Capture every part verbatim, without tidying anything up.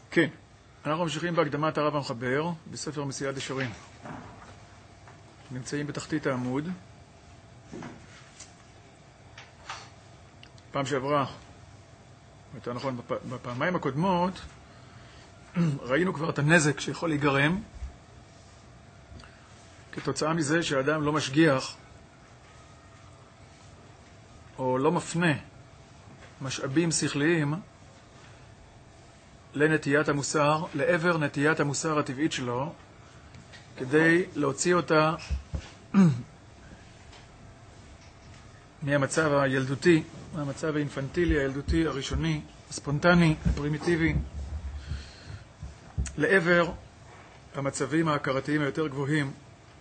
כן, אנחנו ממשיכים בהקדמת הרב המחבר בספר מסילת ישרים. נמצאים בתחתית העמוד. פעם שעברה, יותר נכון, בפ... בפעמיים הקודמות, ראינו כבר את הנזק שיכול להיגרם כתוצאה מזה שהאדם לא משגיח או לא מפנה משאבים שכליים לנטיית המוסר, לעבר נטיית המוסר הטבעית שלו, כדי להוציא אותה מהמצב הילדותי, מהמצב האינפנטילי, הילדותי, הראשוני, הספונטני, הפרימיטיבי, לעבר המצבים ההכרתיים היותר גבוהים,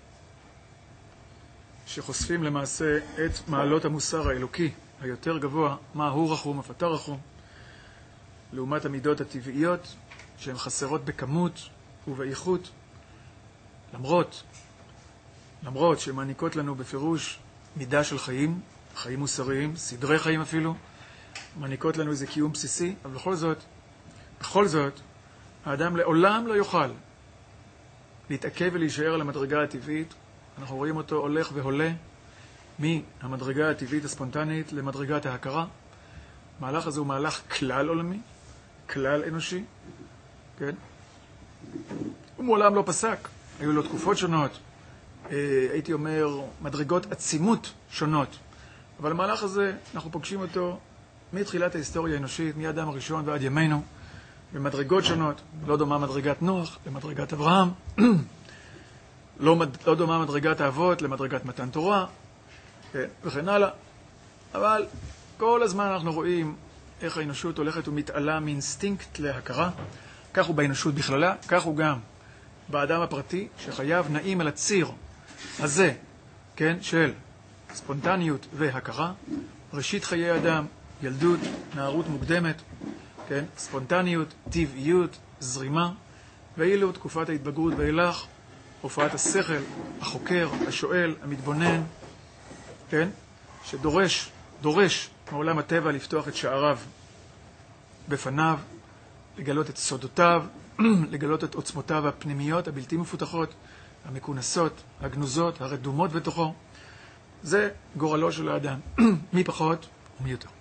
שחושפים למעשה את מעלות המוסר האלוקי היותר גבוה, מה הוא רחום, אף אתה רחום, לעומת המידות הטבעיות שהן חסרות בכמות ובאיכות, למרות, למרות שמעניקות לנו בפירוש מידה של חיים, חיים מוסריים, סדרי חיים אפילו, מעניקות לנו איזה קיום בסיסי, אבל בכל זאת, בכל זאת, האדם לעולם לא יוכל להתעכב ולהישאר על המדרגה הטבעית. אנחנו רואים אותו הולך והולה מהמדרגה הטבעית הספונטנית למדרגת ההכרה. המהלך הזה הוא מהלך כלל עולמי, כלל אנושי, כן? הוא מעולם לא פסק, היו לו תקופות שונות, הייתי אומר מדרגות עצימות שונות, אבל המהלך הזה אנחנו פוגשים אותו מתחילת ההיסטוריה האנושית, מאדם הראשון ועד ימינו, במדרגות שונות. לא דומה מדרגת נוח למדרגת אברהם, לא, מד... לא דומה מדרגת האבות למדרגת מתן תורה, כן? וכן הלאה. אבל כל הזמן אנחנו רואים איך האנושות הולכת ומתעלה מאינסטינקט להכרה. כך הוא באנושות בכללה, כך הוא גם באדם הפרטי, שחייב נעים על הציר הזה, כן, של ספונטניות והכרה. ראשית חיי אדם, ילדות, נערות מוקדמת, כן, ספונטניות, טבעיות, זרימה, ואילו תקופת ההתבגרות ואילך, הופעת השכל, החוקר, השואל, המתבונן, כן, שדורש, דורש מעולם הטבע לפתוח את שעריו בפניו, לגלות את סודותיו, לגלות את עוצמותיו הפנימיות, הבלתי מפותחות, המכונסות, הגנוזות, הרדומות בתוכו. זה גורלו של האדם, מי פחות ומי יותר.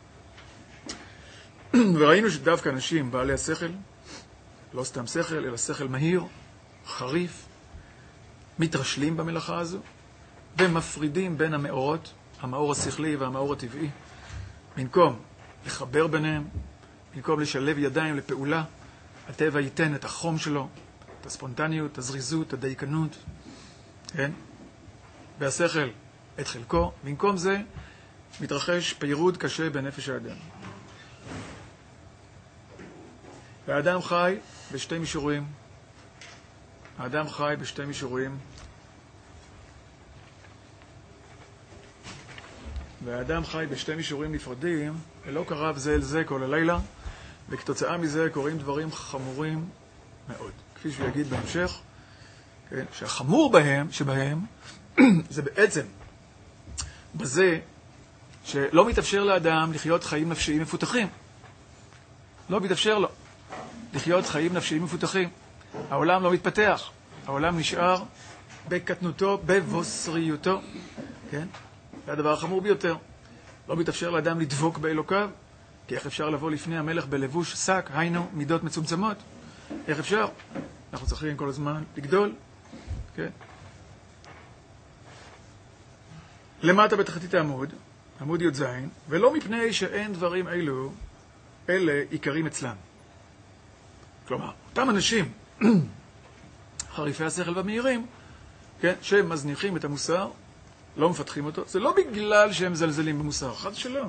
וראינו שדווקא אנשים בעלי השכל, לא סתם שכל, אלא שכל מהיר, חריף, מתרשלים במלאכה הזו, ומפרידים בין המאורות, המאור השכלי והמאור הטבעי, במקום לחבר ביניהם, במקום לשלב ידיים לפעולה. הטבע ייתן את החום שלו, את הספונטניות, את הזריזות, את הדייקנות, כן? והשכל את חלקו. במקום זה מתרחש פירוד קשה בנפש האדם. והאדם חי בשתי מישורים. האדם חי בשתי מישורים. והאדם חי בשתי מישורים נפרדים, ולא קרב זה אל זה כל הלילה, וכתוצאה מזה קוראים דברים חמורים מאוד. כפי שהוא יגיד בהמשך, כן, שהחמור בהם, שבהם, זה בעצם בזה שלא מתאפשר לאדם לחיות חיים נפשיים מפותחים. לא מתאפשר לו לחיות חיים נפשיים מפותחים. העולם לא מתפתח. העולם נשאר בקטנותו, בבוסריותו. כן? זה הדבר החמור ביותר. לא מתאפשר לאדם לדבוק באלוקיו, כי איך אפשר לבוא לפני המלך בלבוש שק, היינו מידות מצומצמות? איך אפשר? אנחנו צריכים כל הזמן לגדול. כן? למטה בתחתית העמוד, עמוד י' ז', ולא מפני שאין דברים אלו, אלה עיקרים אצלם. כלומר, אותם אנשים, חריפי השכל והמהירים, כן, שהם מזניחים את המוסר, לא מפתחים אותו, זה לא בגלל שהם זלזלים במוסר, חד שלא.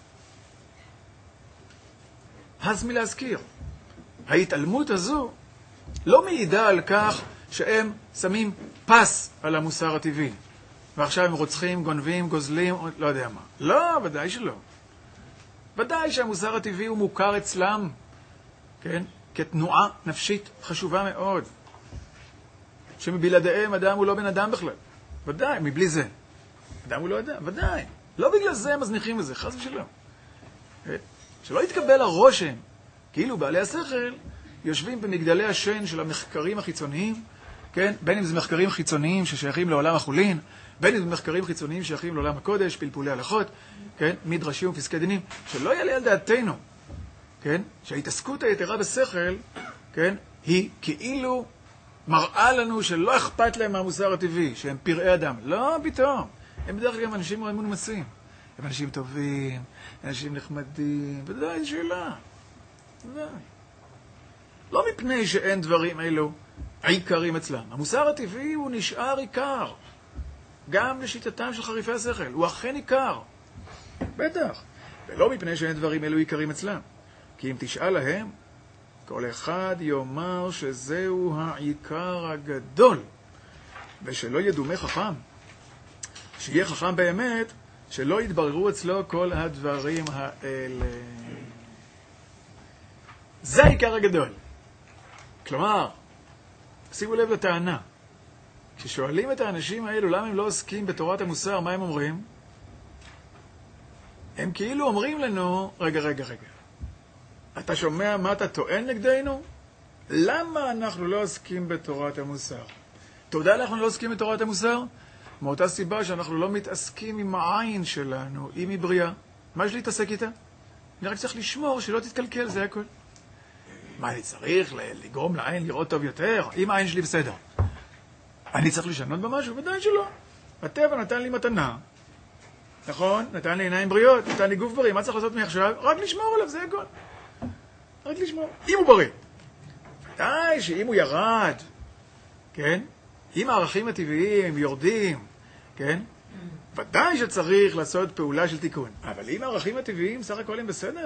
אז מי להזכיר, ההתעלמות הזו לא מעידה על כך שהם שמים פס על המוסר הטבעי, ועכשיו הם רוצחים, גונבים, גוזלים, לא יודע מה. לא, ודאי שלא. ודאי שהמוסר הטבעי הוא מוכר אצלם, כן, כתנועה נפשית חשובה מאוד, שמבלעדיהם אדם הוא לא בן אדם בכלל. ודאי, מבלי זה. אדם הוא לא אדם, ודאי. לא בגלל זה הם מזניחים את זה, חס ושלום. שלא יתקבל הרושם, כאילו בעלי השכל יושבים במגדלי השן של המחקרים החיצוניים, כן? בין אם זה מחקרים חיצוניים ששייכים לעולם החולין, בין אם זה מחקרים חיצוניים שייכים לעולם הקודש, פלפולי הלכות, כן? מדרשים ופסקי דינים, שלא יעלה על דעתנו, כן? שההתעסקות היתרה בשכל, כן? היא כאילו מראה לנו שלא אכפת להם מהמוסר הטבעי, שהם פראי אדם. לא, פתאום. הם בדרך כלל אנשים מאוד מנומסים. הם אנשים טובים, אנשים נחמדים, ודאי, שאלה. ודאי. לא מפני שאין דברים אלו העיקרים אצלם. המוסר הטבעי הוא נשאר עיקר. גם לשיטתם של חריפי השכל. הוא אכן עיקר. בטח. ולא מפני שאין דברים אלו עיקרים אצלם. כי אם תשאל להם, כל אחד יאמר שזהו העיקר הגדול. ושלא ידומה חכם. שיהיה חכם באמת, שלא יתבררו אצלו כל הדברים האלה. זה העיקר הגדול. כלומר, שימו לב לטענה. כששואלים את האנשים האלו למה הם לא עוסקים בתורת המוסר, מה הם אומרים? הם כאילו אומרים לנו, רגע, רגע, רגע. אתה שומע מה אתה טוען נגדנו? למה אנחנו לא עוסקים בתורת המוסר? אתה יודע למה אנחנו לא עוסקים בתורת המוסר? מאותה סיבה שאנחנו לא מתעסקים עם העין שלנו, אם היא בריאה. מה יש להתעסק איתה? אני רק צריך לשמור שלא תתקלקל, זה הכל. מה אני צריך לגרום לעין לראות טוב יותר? אם העין שלי בסדר. אני צריך לשנות במשהו? ודאי שלא. הטבע נתן לי מתנה. נכון? נתן לי עיניים בריאות, נתן לי גוף בריא. מה צריך לעשות מעכשיו? רק לשמור עליו, זה הכל. רק לשמור. אם הוא בריא. ודאי שאם הוא ירד, כן? אם הערכים הטבעיים יורדים, כן? ודאי שצריך לעשות פעולה של תיקון. אבל אם הערכים הטבעיים סך הכל הם בסדר,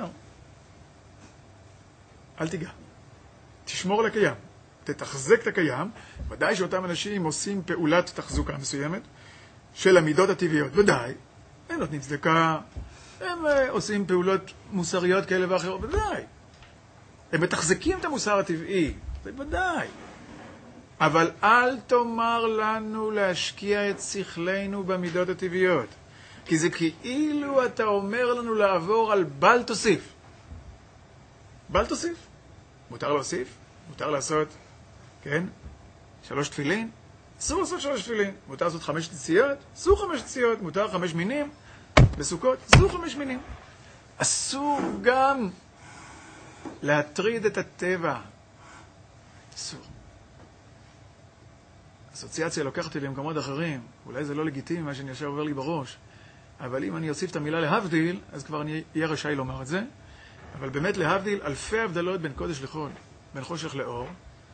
אל תיגע. תשמור על הקיים. תתחזק את הקיים. ודאי שאותם אנשים עושים פעולת תחזוקה מסוימת של המידות הטבעיות. ודאי. הם נותנים צדקה. הם uh, עושים פעולות מוסריות כאלה ואחרות. ודאי. הם מתחזקים את המוסר הטבעי. זה ודאי. אבל אל תאמר לנו להשקיע את שכלנו במידות הטבעיות. כי זה כאילו אתה אומר לנו לעבור על בל תוסיף. בל תוסיף. מותר להוסיף, מותר לעשות, כן? שלוש תפילין, אסור לעשות שלוש תפילין. מותר לעשות חמש תציעות, אסור חמש תציעות. מותר חמש מינים, בסוכות, אסור חמש מינים. אסור גם להטריד את הטבע. אסור. אסוציאציה לוקחת לי למקומות אחרים. אולי זה לא לגיטימי מה שאני ישר עובר לי בראש. אבל אם אני אוסיף את המילה להבדיל, אז כבר אני אהיה רשאי לומר את זה. אבל באמת להבדיל אלפי הבדלות בין קודש לחול, בין חושך לאור.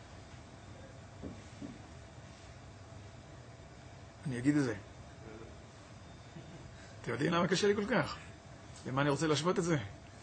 אני אגיד את זה. אתם יודעים למה קשה לי כל כך? למה אני רוצה להשוות את זה?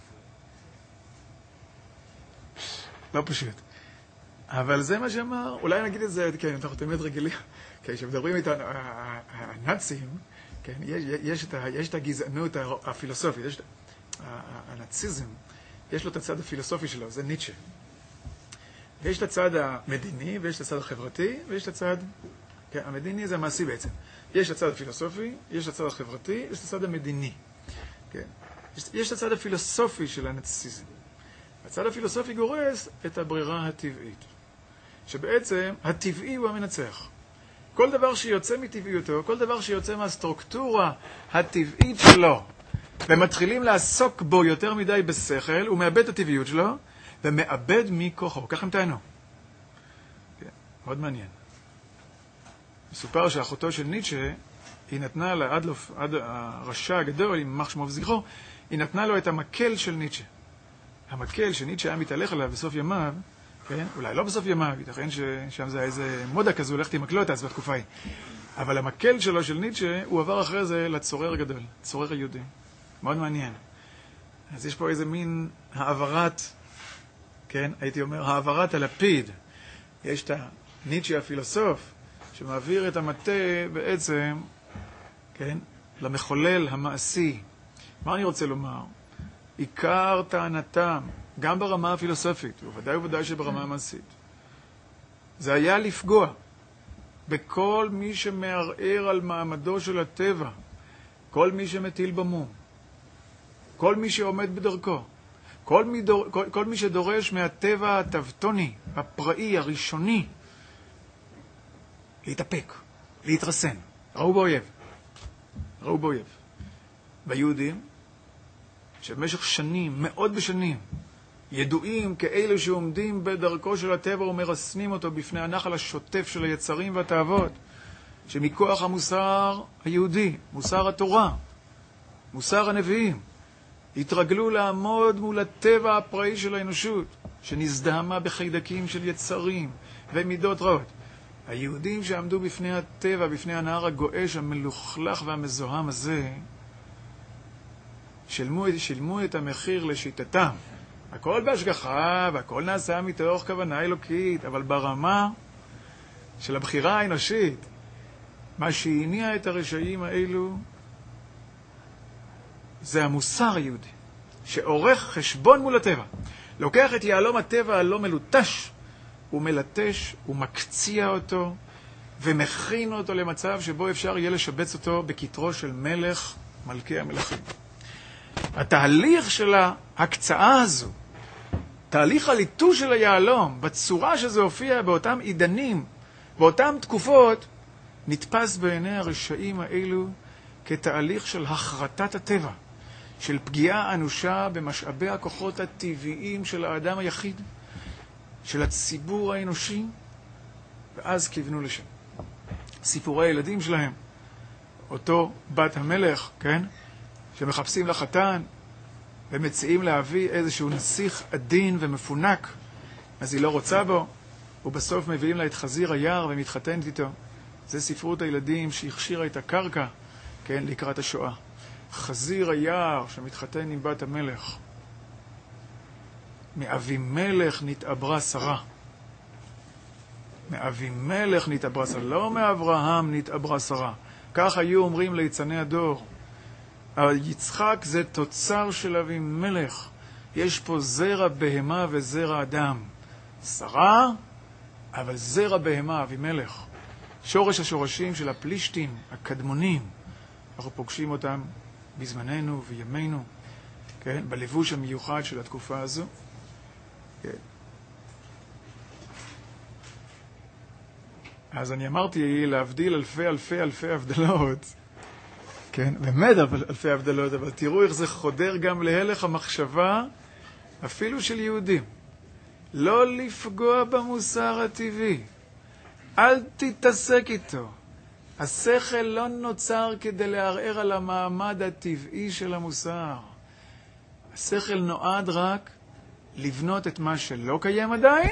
לא פשוט. אבל זה מה שאמר, אולי נגיד את זה, כן, אנחנו תמיד רגילים, כן, כשמדברים איתנו, הנאצים, כן, יש, יש, את, יש את הגזענות הפילוסופית, יש את הנאציזם, יש לו את הצד הפילוסופי שלו, זה ניטשה. ויש את הצד המדיני, ויש את הצד החברתי, ויש את הצד, כן, המדיני זה המעשי בעצם. יש את הצד הפילוסופי, יש את הצד החברתי, יש את הצד המדיני. כן. יש, יש את הצד הפילוסופי של הנאציזם. הצד הפילוסופי גורס את הברירה הטבעית. שבעצם הטבעי הוא המנצח. כל דבר שיוצא מטבעיותו, כל דבר שיוצא מהסטרוקטורה הטבעית שלו, ומתחילים לעסוק בו יותר מדי בשכל, הוא מאבד את הטבעיות שלו, ומאבד מכוחו. כך הם טענו. כן, מאוד מעניין. מסופר שאחותו של ניטשה, היא נתנה לה, עד, לופ, עד הרשע הגדול, עם מח שמו וזכרו, היא נתנה לו את המקל של ניטשה. המקל שניטשה היה מתהלך עליו בסוף ימיו, כן? אולי לא בסוף ימיו, ייתכן ששם זה איזה מודה כזו, הולכת עם מקלות אז בתקופה היא. אבל המקל שלו של ניטשה, הוא עבר אחרי זה לצורר הגדול, צורר היהודי. מאוד מעניין. אז יש פה איזה מין העברת, כן? הייתי אומר, העברת הלפיד. יש את הניטשה הפילוסוף, שמעביר את המטה בעצם, כן? למחולל המעשי. מה אני רוצה לומר? עיקר טענתם, גם ברמה הפילוסופית, וודאי וודאי שברמה המעשית, זה היה לפגוע בכל מי שמערער על מעמדו של הטבע, כל מי שמטיל במום, כל מי שעומד בדרכו, כל מי, דור, כל, כל מי שדורש מהטבע הטבטוני, הפראי, הראשוני, להתאפק, להתרסן. ראו באויב. ראו באויב. ביהודים, שבמשך שנים, מאות בשנים, ידועים כאלה שעומדים בדרכו של הטבע ומרסנים אותו בפני הנחל השוטף של היצרים והתאוות, שמכוח המוסר היהודי, מוסר התורה, מוסר הנביאים, התרגלו לעמוד מול הטבע הפראי של האנושות, שנזדהמה בחיידקים של יצרים ומידות רעות. היהודים שעמדו בפני הטבע, בפני הנהר הגועש, המלוכלך והמזוהם הזה, שילמו, שילמו את המחיר לשיטתם. הכל בהשגחה, והכל נעשה מתוך כוונה אלוקית, אבל ברמה של הבחירה האנושית, מה שהניע את הרשעים האלו, זה המוסר היהודי, שעורך חשבון מול הטבע. לוקח את יעלום הטבע הלא מלוטש, הוא מלטש, הוא מקציע אותו, ומכין אותו למצב שבו אפשר יהיה לשבץ אותו בכתרו של מלך, מלכי המלכים. התהליך של ההקצאה הזו, תהליך הליטוש של היעלום, בצורה שזה הופיע באותם עידנים, באותם תקופות, נתפס בעיני הרשעים האלו כתהליך של החרטת הטבע, של פגיעה אנושה במשאבי הכוחות הטבעיים של האדם היחיד, של הציבור האנושי, ואז כיוונו לשם. סיפורי הילדים שלהם, אותו בת המלך, כן, שמחפשים לחתן, ומציעים להביא איזשהו נסיך עדין ומפונק, אז היא לא רוצה בו, ובסוף מביאים לה את חזיר היער ומתחתנת איתו. זה ספרות הילדים שהכשירה את הקרקע, כן, לקראת השואה. חזיר היער שמתחתן עם בת המלך. מאבימלך נתעברה שרה. מאבימלך נתעברה שרה, לא מאברהם נתעברה שרה. כך היו אומרים ליצני הדור. אבל יצחק זה תוצר של אבימלך. יש פה זרע בהמה וזרע אדם. שרה, אבל זרע בהמה, אבימלך. שורש השורשים של הפלישתים, הקדמונים. אנחנו פוגשים אותם בזמננו וימינו, כן? בלבוש המיוחד של התקופה הזו. כן. אז אני אמרתי להבדיל אלפי אלפי אלפי הבדלות, כן? באמת אלפי הבדלות, אבל תראו איך זה חודר גם להלך המחשבה, אפילו של יהודים. לא לפגוע במוסר הטבעי. אל תתעסק איתו. השכל לא נוצר כדי לערער על המעמד הטבעי של המוסר. השכל נועד רק לבנות את מה שלא קיים עדיין,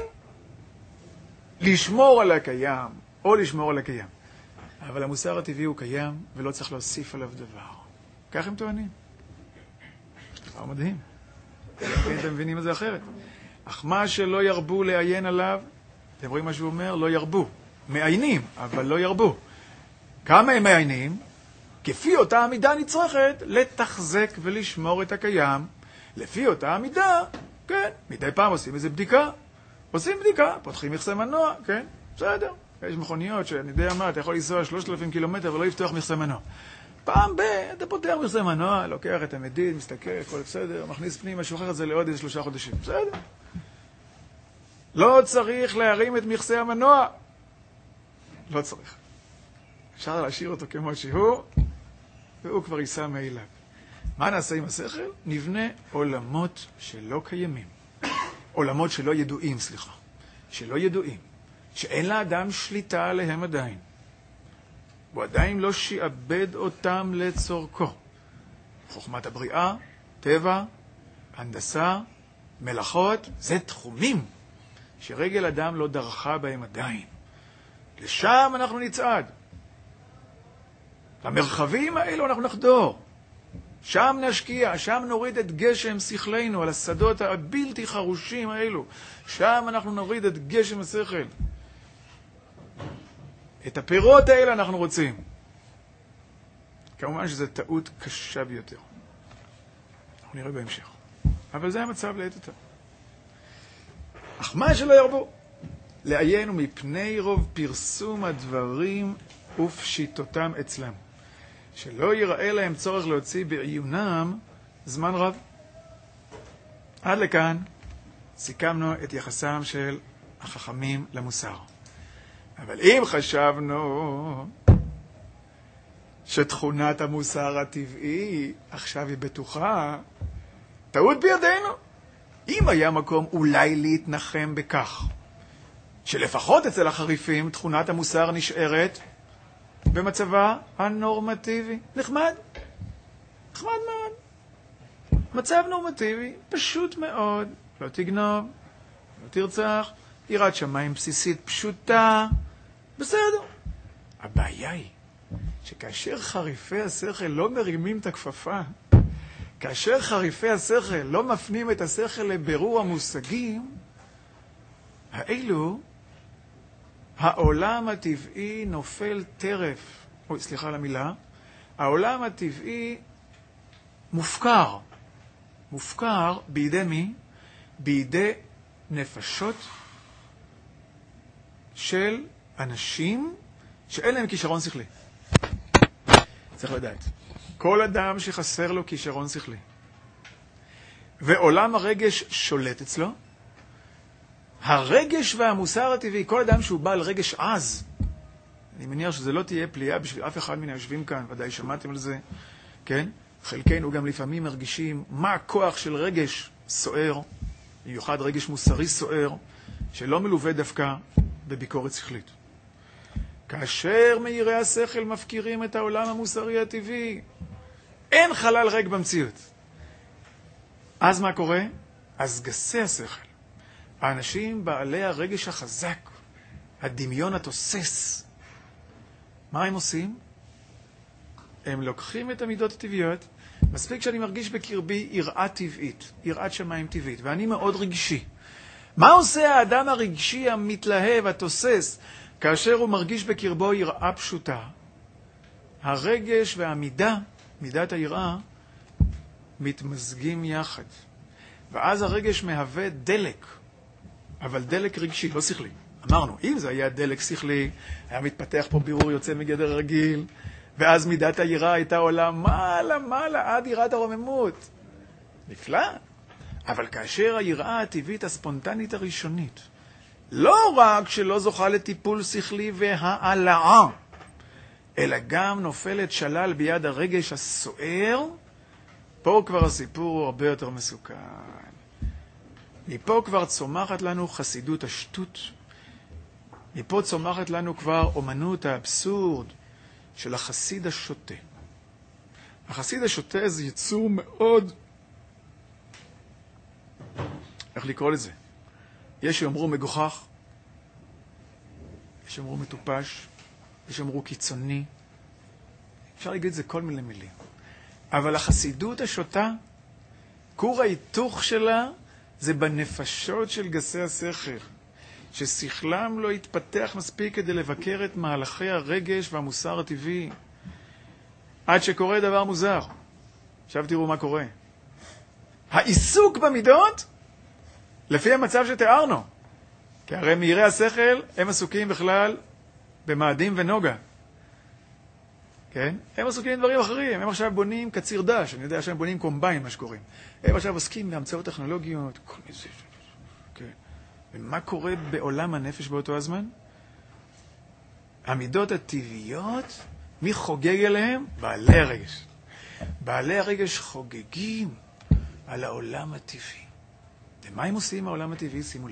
לשמור על הקיים, או לשמור על הקיים. אבל המוסר הטבעי הוא קיים, ולא צריך להוסיף עליו דבר. כך הם טוענים. דבר מדהים. כן, אתם מבינים את זה אחרת. אך מה שלא ירבו לעיין עליו, אתם רואים מה שהוא אומר? לא ירבו. מעיינים, אבל לא ירבו. כמה הם מעיינים? כפי אותה המידה נצרכת לתחזק ולשמור את הקיים. לפי אותה המידה, כן, מדי פעם עושים איזו בדיקה. עושים בדיקה, פותחים מכסה מנוע, כן, בסדר. יש מכוניות שאני יודע מה, אתה יכול לנסוע שלושת אלפים קילומטר ולא לפתוח מכסה מנוע. פעם ב, אתה פותח מכסה מנוע, לוקח את המדיד, מסתכל, הכל בסדר, מכניס פנימה, שוחר את זה לעוד איזה שלושה חודשים. בסדר. לא צריך להרים את מכסה המנוע. לא צריך. אפשר להשאיר אותו כמו שהוא, והוא כבר ייסע מאליו. מה נעשה עם השכל? נבנה עולמות שלא קיימים. עולמות שלא ידועים, סליחה. שלא ידועים. שאין לאדם שליטה עליהם עדיין. הוא עדיין לא שיעבד אותם לצורכו. חוכמת הבריאה, טבע, הנדסה, מלאכות, זה תחומים שרגל אדם לא דרכה בהם עדיין. לשם אנחנו נצעד. למרחבים האלו אנחנו נחדור. שם נשקיע, שם נוריד את גשם שכלנו על השדות הבלתי חרושים האלו. שם אנחנו נוריד את גשם השכל. את הפירות האלה אנחנו רוצים. כמובן שזו טעות קשה ביותר. אנחנו נראה בהמשך. אבל זה המצב לעת עתה. אך מה שלא ירבו? לעיין ומפני רוב פרסום הדברים ופשיטותם אצלם. שלא ייראה להם צורך להוציא בעיונם זמן רב. עד לכאן סיכמנו את יחסם של החכמים למוסר. אבל אם חשבנו שתכונת המוסר הטבעי עכשיו היא בטוחה, טעות בידינו. אם היה מקום אולי להתנחם בכך, שלפחות אצל החריפים תכונת המוסר נשארת במצבה הנורמטיבי. נחמד. נחמד מאוד. מצב נורמטיבי, פשוט מאוד. לא תגנוב, לא תרצח, יראת שמיים בסיסית פשוטה. בסדר. הבעיה היא שכאשר חריפי השכל לא מרימים את הכפפה, כאשר חריפי השכל לא מפנים את השכל לבירור המושגים, האלו, העולם הטבעי נופל טרף, אוי, סליחה על המילה, העולם הטבעי מופקר. מופקר בידי מי? בידי נפשות של אנשים שאין להם כישרון שכלי. צריך לדעת. כל אדם שחסר לו כישרון שכלי, ועולם הרגש שולט אצלו, הרגש והמוסר הטבעי, כל אדם שהוא בעל רגש עז, אני מניח שזה לא תהיה פליאה בשביל אף אחד מן היושבים כאן, ודאי שמעתם על זה, כן? חלקנו גם לפעמים מרגישים מה הכוח של רגש סוער, במיוחד רגש מוסרי סוער, שלא מלווה דווקא בביקורת שכלית. כאשר מאירי השכל מפקירים את העולם המוסרי הטבעי, אין חלל ריק במציאות. אז מה קורה? אז גסי השכל, האנשים בעלי הרגש החזק, הדמיון התוסס, מה הם עושים? הם לוקחים את המידות הטבעיות, מספיק שאני מרגיש בקרבי יראה טבעית, יראת שמיים טבעית, ואני מאוד רגשי. מה עושה האדם הרגשי המתלהב, התוסס, כאשר הוא מרגיש בקרבו יראה פשוטה? הרגש והמידה, מידת היראה, מתמזגים יחד. ואז הרגש מהווה דלק, אבל דלק רגשי, לא שכלי. אמרנו, אם זה היה דלק שכלי, היה מתפתח פה בירור יוצא מגדר רגיל, ואז מידת היראה הייתה עולה מעלה מעלה עד יראת הרוממות. נפלא. אבל כאשר היראה הטבעית הספונטנית הראשונית, לא רק שלא זוכה לטיפול שכלי והעלאה, אלא גם נופלת שלל ביד הרגש הסוער, פה כבר הסיפור הוא הרבה יותר מסוכן. מפה כבר צומחת לנו חסידות השטות, מפה צומחת לנו כבר אומנות האבסורד של החסיד השוטה. החסיד השוטה זה יצור מאוד, איך לקרוא לזה? יש שאומרו מגוחך, יש שאומרו מטופש, יש שאומרו קיצוני. אפשר להגיד את זה כל מיני מילים. אבל החסידות השוטה, כור ההיתוך שלה, זה בנפשות של גסי השכל, ששכלם לא יתפתח מספיק כדי לבקר את מהלכי הרגש והמוסר הטבעי. עד שקורה דבר מוזר. עכשיו תראו מה קורה. העיסוק במידות, לפי המצב שתיארנו, כי הרי מאירי השכל הם עסוקים בכלל במאדים ונוגה. כן? הם עסוקים בדברים אחרים. הם עכשיו בונים קציר דש. אני יודע שהם בונים קומביין, מה שקוראים. הם עכשיו עוסקים בהמצאות טכנולוגיות. כל מיני זה. כן. ומה קורה בעולם הנפש באותו הזמן? המידות הטבעיות, מי חוגג אליהם? בעלי הרגש. בעלי הרגש חוגגים על העולם הטבעי. ומה הם עושים העולם הטבעי? שימו לב.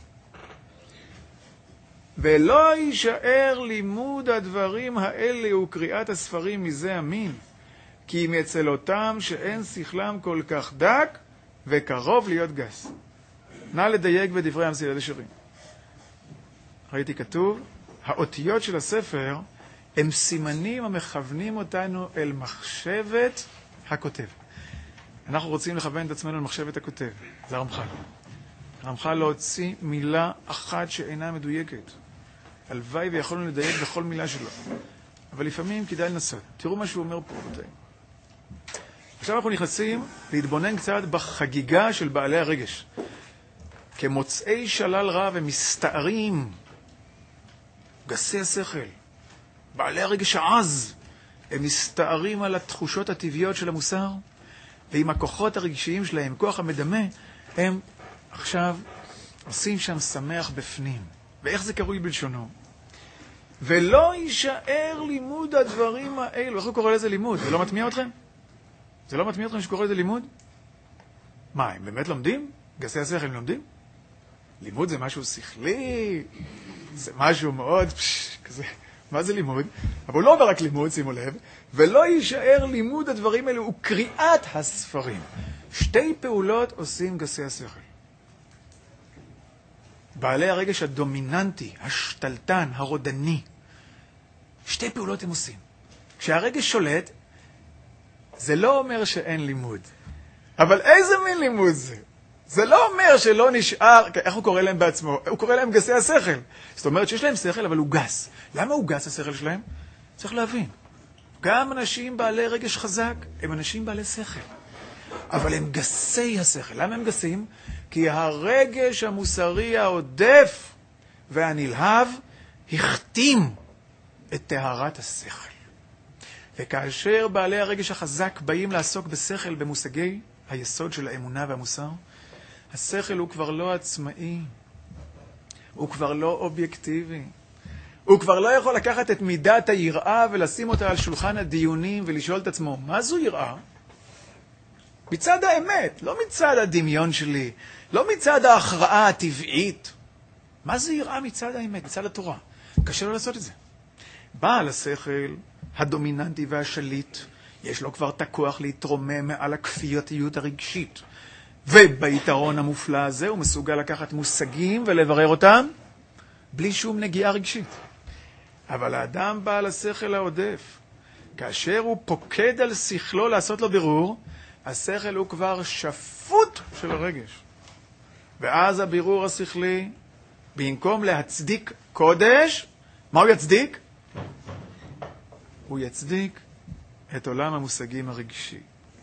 ולא יישאר לימוד הדברים האלה וקריאת הספרים מזה המין, כי אם אצל אותם שאין שכלם כל כך דק וקרוב להיות גס. נא לדייק בדברי המסילת ישרים. ראיתי כתוב, האותיות של הספר הם סימנים המכוונים אותנו אל מחשבת הכותב. אנחנו רוצים לכוון את עצמנו למחשבת הכותב. זה הרמח"ל. הרמח"ל לא הוציא מילה אחת שאינה מדויקת. הלוואי ויכולנו לדייק בכל מילה שלו. אבל לפעמים כדאי לנסות. תראו מה שהוא אומר פה, רבותיי. עכשיו אנחנו נכנסים להתבונן קצת בחגיגה של בעלי הרגש. כמוצאי שלל רע ומסתערים, גסי השכל, בעלי הרגש העז, הם מסתערים על התחושות הטבעיות של המוסר, ועם הכוחות הרגשיים שלהם, כוח המדמה, הם עכשיו עושים שם שמח בפנים. ואיך זה קרוי בלשונו? ולא יישאר לימוד הדברים האלו. איך הוא קורא לזה לימוד? זה לא מטמיע אתכם? זה לא מטמיע אתכם שקורא לזה לימוד? מה, הם באמת לומדים? גסי השכל הם לומדים? לימוד זה משהו שכלי, זה משהו מאוד, פש, כזה, מה זה לימוד? אבל הוא לא אומר רק לימוד, שימו לב, ולא יישאר לימוד הדברים האלו, הוא קריאת הספרים. שתי פעולות עושים גסי השכל. בעלי הרגש הדומיננטי, השתלטן, הרודני. שתי פעולות הם עושים. כשהרגש שולט, זה לא אומר שאין לימוד. אבל איזה מין לימוד זה? זה לא אומר שלא נשאר, איך הוא קורא להם בעצמו? הוא קורא להם גסי השכל. זאת אומרת שיש להם שכל, אבל הוא גס. למה הוא גס השכל שלהם? צריך להבין. גם אנשים בעלי רגש חזק הם אנשים בעלי שכל. אבל הם גסי השכל. למה הם גסים? כי הרגש המוסרי העודף והנלהב הכתים את טהרת השכל. וכאשר בעלי הרגש החזק באים לעסוק בשכל במושגי היסוד של האמונה והמוסר, השכל הוא כבר לא עצמאי, הוא כבר לא אובייקטיבי, הוא כבר לא יכול לקחת את מידת היראה ולשים אותה על שולחן הדיונים ולשאול את עצמו, מה זו יראה? מצד האמת, לא מצד הדמיון שלי, לא מצד ההכרעה הטבעית. מה זה יראה מצד האמת, מצד התורה? קשה לו לעשות את זה. בעל השכל הדומיננטי והשליט, יש לו כבר את הכוח להתרומם מעל הכפייתיות הרגשית. וביתרון המופלא הזה הוא מסוגל לקחת מושגים ולברר אותם בלי שום נגיעה רגשית. אבל האדם בעל השכל העודף, כאשר הוא פוקד על שכלו לעשות לו בירור, השכל הוא כבר שפוט של הרגש. ואז הבירור השכלי, במקום להצדיק קודש, מה הוא יצדיק? הוא יצדיק את עולם המושגים הרגשי.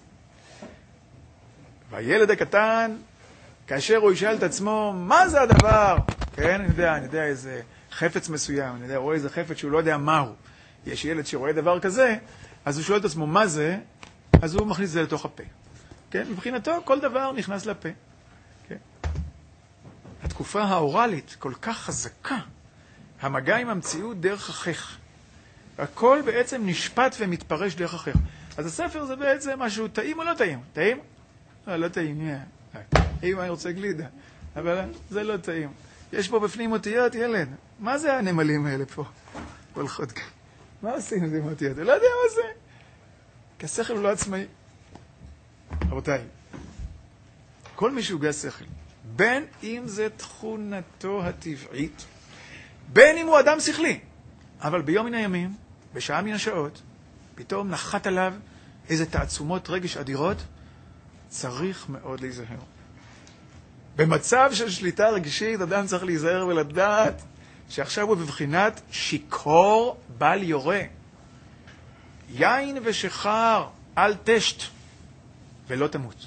והילד הקטן, כאשר הוא ישאל את עצמו, מה זה הדבר? כן, אני יודע, אני יודע איזה חפץ מסוים, אני יודע, רואה איזה חפץ שהוא לא יודע מהו. יש ילד שרואה דבר כזה, אז הוא שואל את עצמו, מה זה? אז הוא מכניס את זה לתוך הפה. כן, מבחינתו כל דבר נכנס לפה. כן. התקופה האורלית כל כך חזקה, המגע עם המציאות דרך החך. הכל בעצם נשפט ומתפרש דרך החך. אז הספר זה בעצם משהו טעים או לא טעים? טעים? לא, לא טעים, אם אני רוצה גלידה, אבל זה לא טעים. יש פה בפנים אותיות, ילד, מה זה הנמלים האלה פה? הולכות כאן. מה עושים עם זה עם אותיות? אני לא יודע מה זה. כי השכל הוא לא עצמאי. רבותיי, כל מי שהוא גס שכל, בין אם זה תכונתו הטבעית, בין אם הוא אדם שכלי, אבל ביום מן הימים, בשעה מן השעות, פתאום נחת עליו איזה תעצומות רגש אדירות, צריך מאוד להיזהר. במצב של שליטה רגשית, אדם צריך להיזהר ולדעת שעכשיו הוא בבחינת שיקור בל יורה. יין ושחר, אל תשת, ולא תמות.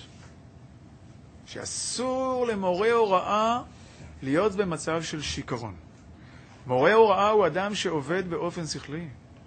שאסור למורה הוראה להיות במצב של שיקרון. מורה הוראה הוא אדם שעובד באופן שכלי.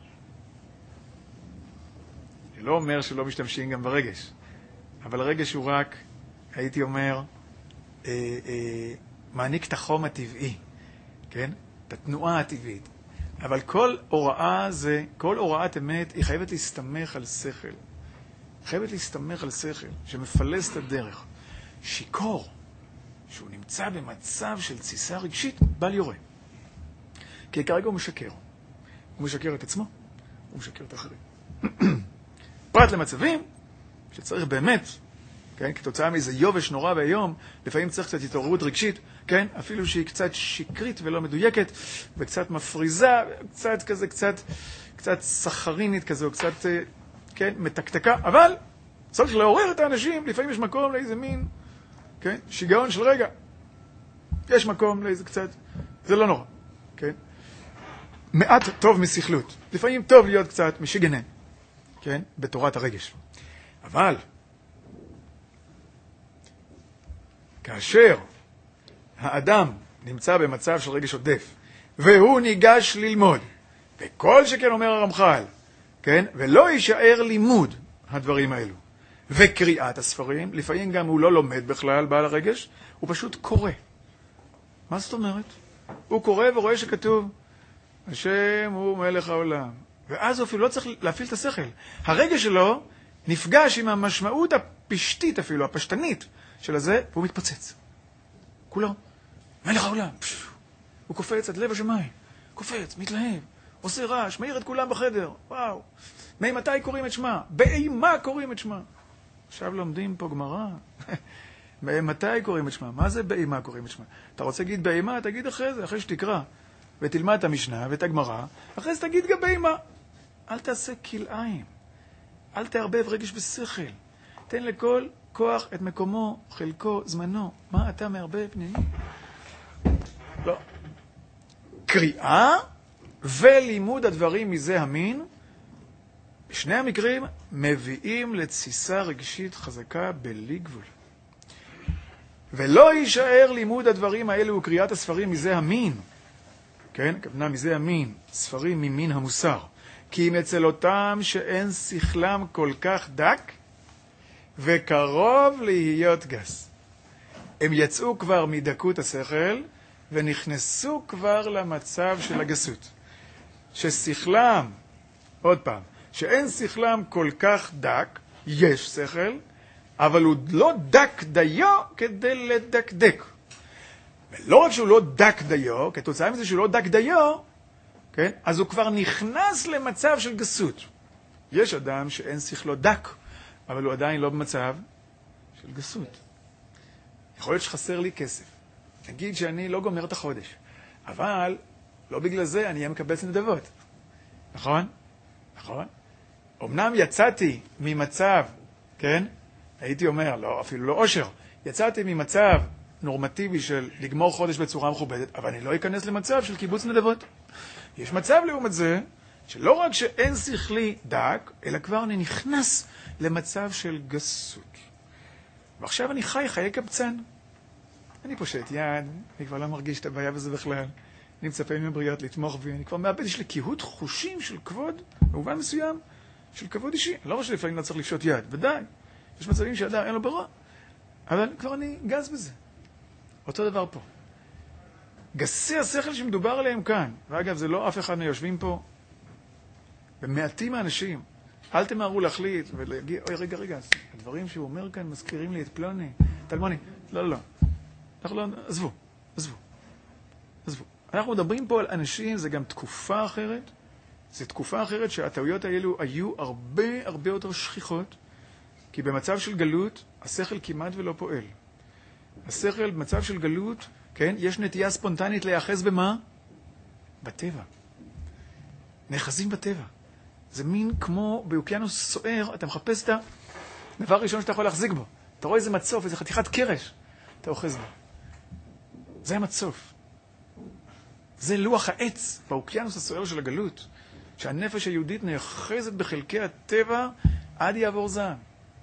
זה לא אומר שלא משתמשים גם ברגש. אבל הרגש הוא רק, הייתי אומר, אה, אה, מעניק את החום הטבעי, כן? את התנועה הטבעית. אבל כל הוראה זה, כל הוראת אמת, היא חייבת להסתמך על שכל. חייבת להסתמך על שכל, שמפלס את הדרך. שיקור, שהוא נמצא במצב של תסיסה רגשית, בל יורה. כי כרגע הוא משקר. הוא משקר את עצמו, הוא משקר את האחרים. פרט למצבים, שצריך באמת, כן, כתוצאה מאיזה יובש נורא והיום, לפעמים צריך קצת התעוררות רגשית, כן, אפילו שהיא קצת שקרית ולא מדויקת, וקצת מפריזה, קצת כזה, קצת, קצת סחרינית כזו, קצת, כן, מתקתקה, אבל צריך לעורר את האנשים, לפעמים יש מקום לאיזה מין, כן, שיגעון של רגע. יש מקום לאיזה קצת, זה לא נורא, כן. מעט טוב משכלות. לפעמים טוב להיות קצת משיגנן, כן, בתורת הרגש. אבל כאשר האדם נמצא במצב של רגש עודף, והוא ניגש ללמוד, וכל שכן אומר הרמח"ל, כן, ולא יישאר לימוד הדברים האלו, וקריאת הספרים, לפעמים גם הוא לא לומד בכלל בעל הרגש, הוא פשוט קורא. מה זאת אומרת? הוא קורא ורואה שכתוב, השם הוא מלך העולם. ואז הוא אפילו לא צריך להפעיל את השכל. הרגש שלו נפגש עם המשמעות הפשטית אפילו, הפשטנית של הזה, והוא מתפוצץ. כולו, מלך העולם. פש, הוא קופץ עד לב השמיים. קופץ, מתלהב, עושה רעש, מעיר את כולם בחדר. וואו. ממתי קוראים את שמה? באימה קוראים את שמה. עכשיו לומדים פה גמרא. מתי קוראים את שמה? מה זה באימה קוראים את שמה? אתה רוצה להגיד באימה? תגיד אחרי זה, אחרי שתקרא. ותלמד את המשנה ואת הגמרא, אחרי זה תגיד גם באימה. אל תעשה כלאיים. אל תערבב רגש בשכל. תן לכל כוח את מקומו, חלקו, זמנו. מה אתה מערבב פנימי? לא. קריאה ולימוד הדברים מזה המין, בשני המקרים מביאים לתסיסה רגשית חזקה בלי גבול. ולא יישאר לימוד הדברים האלו וקריאת הספרים מזה המין, כן? כוונה מזה המין, ספרים ממין המוסר. כי אם אצל אותם שאין שכלם כל כך דק וקרוב להיות גס. הם יצאו כבר מדקות השכל ונכנסו כבר למצב של הגסות. ששכלם, עוד פעם, שאין שכלם כל כך דק, יש שכל, אבל הוא לא דק דיו כדי לדקדק. ולא רק שהוא לא דק דיו, כתוצאה מזה שהוא לא דק דיו, כן? אז הוא כבר נכנס למצב של גסות. יש אדם שאין שכלו דק, אבל הוא עדיין לא במצב של גסות. יכול להיות שחסר לי כסף. נגיד שאני לא גומר את החודש, אבל לא בגלל זה אני אהיה מקבץ נדבות. נכון? נכון? אמנם יצאתי ממצב, כן? הייתי אומר, לא, אפילו לא אושר. יצאתי ממצב נורמטיבי של לגמור חודש בצורה מכובדת, אבל אני לא אכנס למצב של קיבוץ נדבות. יש מצב לעומת זה, שלא רק שאין שכלי דק, אלא כבר אני נכנס למצב של גסות. ועכשיו אני חי חיי קבצן. אני פושט יד, אני כבר לא מרגיש את הבעיה בזה בכלל. אני מצפה מבריאות לתמוך בי, אני כבר מאבד, יש לי קהות חושים של כבוד, במובן מסוים, של כבוד אישי. לא רק שלפעמים לא צריך לפשוט יד, ודאי. יש מצבים שאדם אין לו ברע, אבל כבר אני גז בזה. אותו דבר פה. גסי השכל שמדובר עליהם כאן, ואגב, זה לא אף אחד מיושבים פה, במעטים האנשים, אל תמהרו להחליט ולהגיע, אוי, רגע, רגע, הדברים שהוא אומר כאן מזכירים לי את פלוני, תלמוני, לא, לא, לא. אנחנו לא, עזבו, עזבו, עזבו. אנחנו מדברים פה על אנשים, זה גם תקופה אחרת, זה תקופה אחרת שהטעויות האלו היו הרבה הרבה יותר שכיחות, כי במצב של גלות, השכל כמעט ולא פועל. השכל במצב של גלות, כן, יש נטייה ספונטנית להיאחז במה? בטבע. נאחזים בטבע. זה מין כמו באוקיינוס סוער, אתה מחפש את הדבר הראשון שאתה יכול להחזיק בו. אתה רואה איזה מצוף, איזה חתיכת קרש, אתה אוחז בו. זה המצוף. זה לוח העץ באוקיינוס הסוער של הגלות, שהנפש היהודית נאחזת בחלקי הטבע עד יעבור זעם.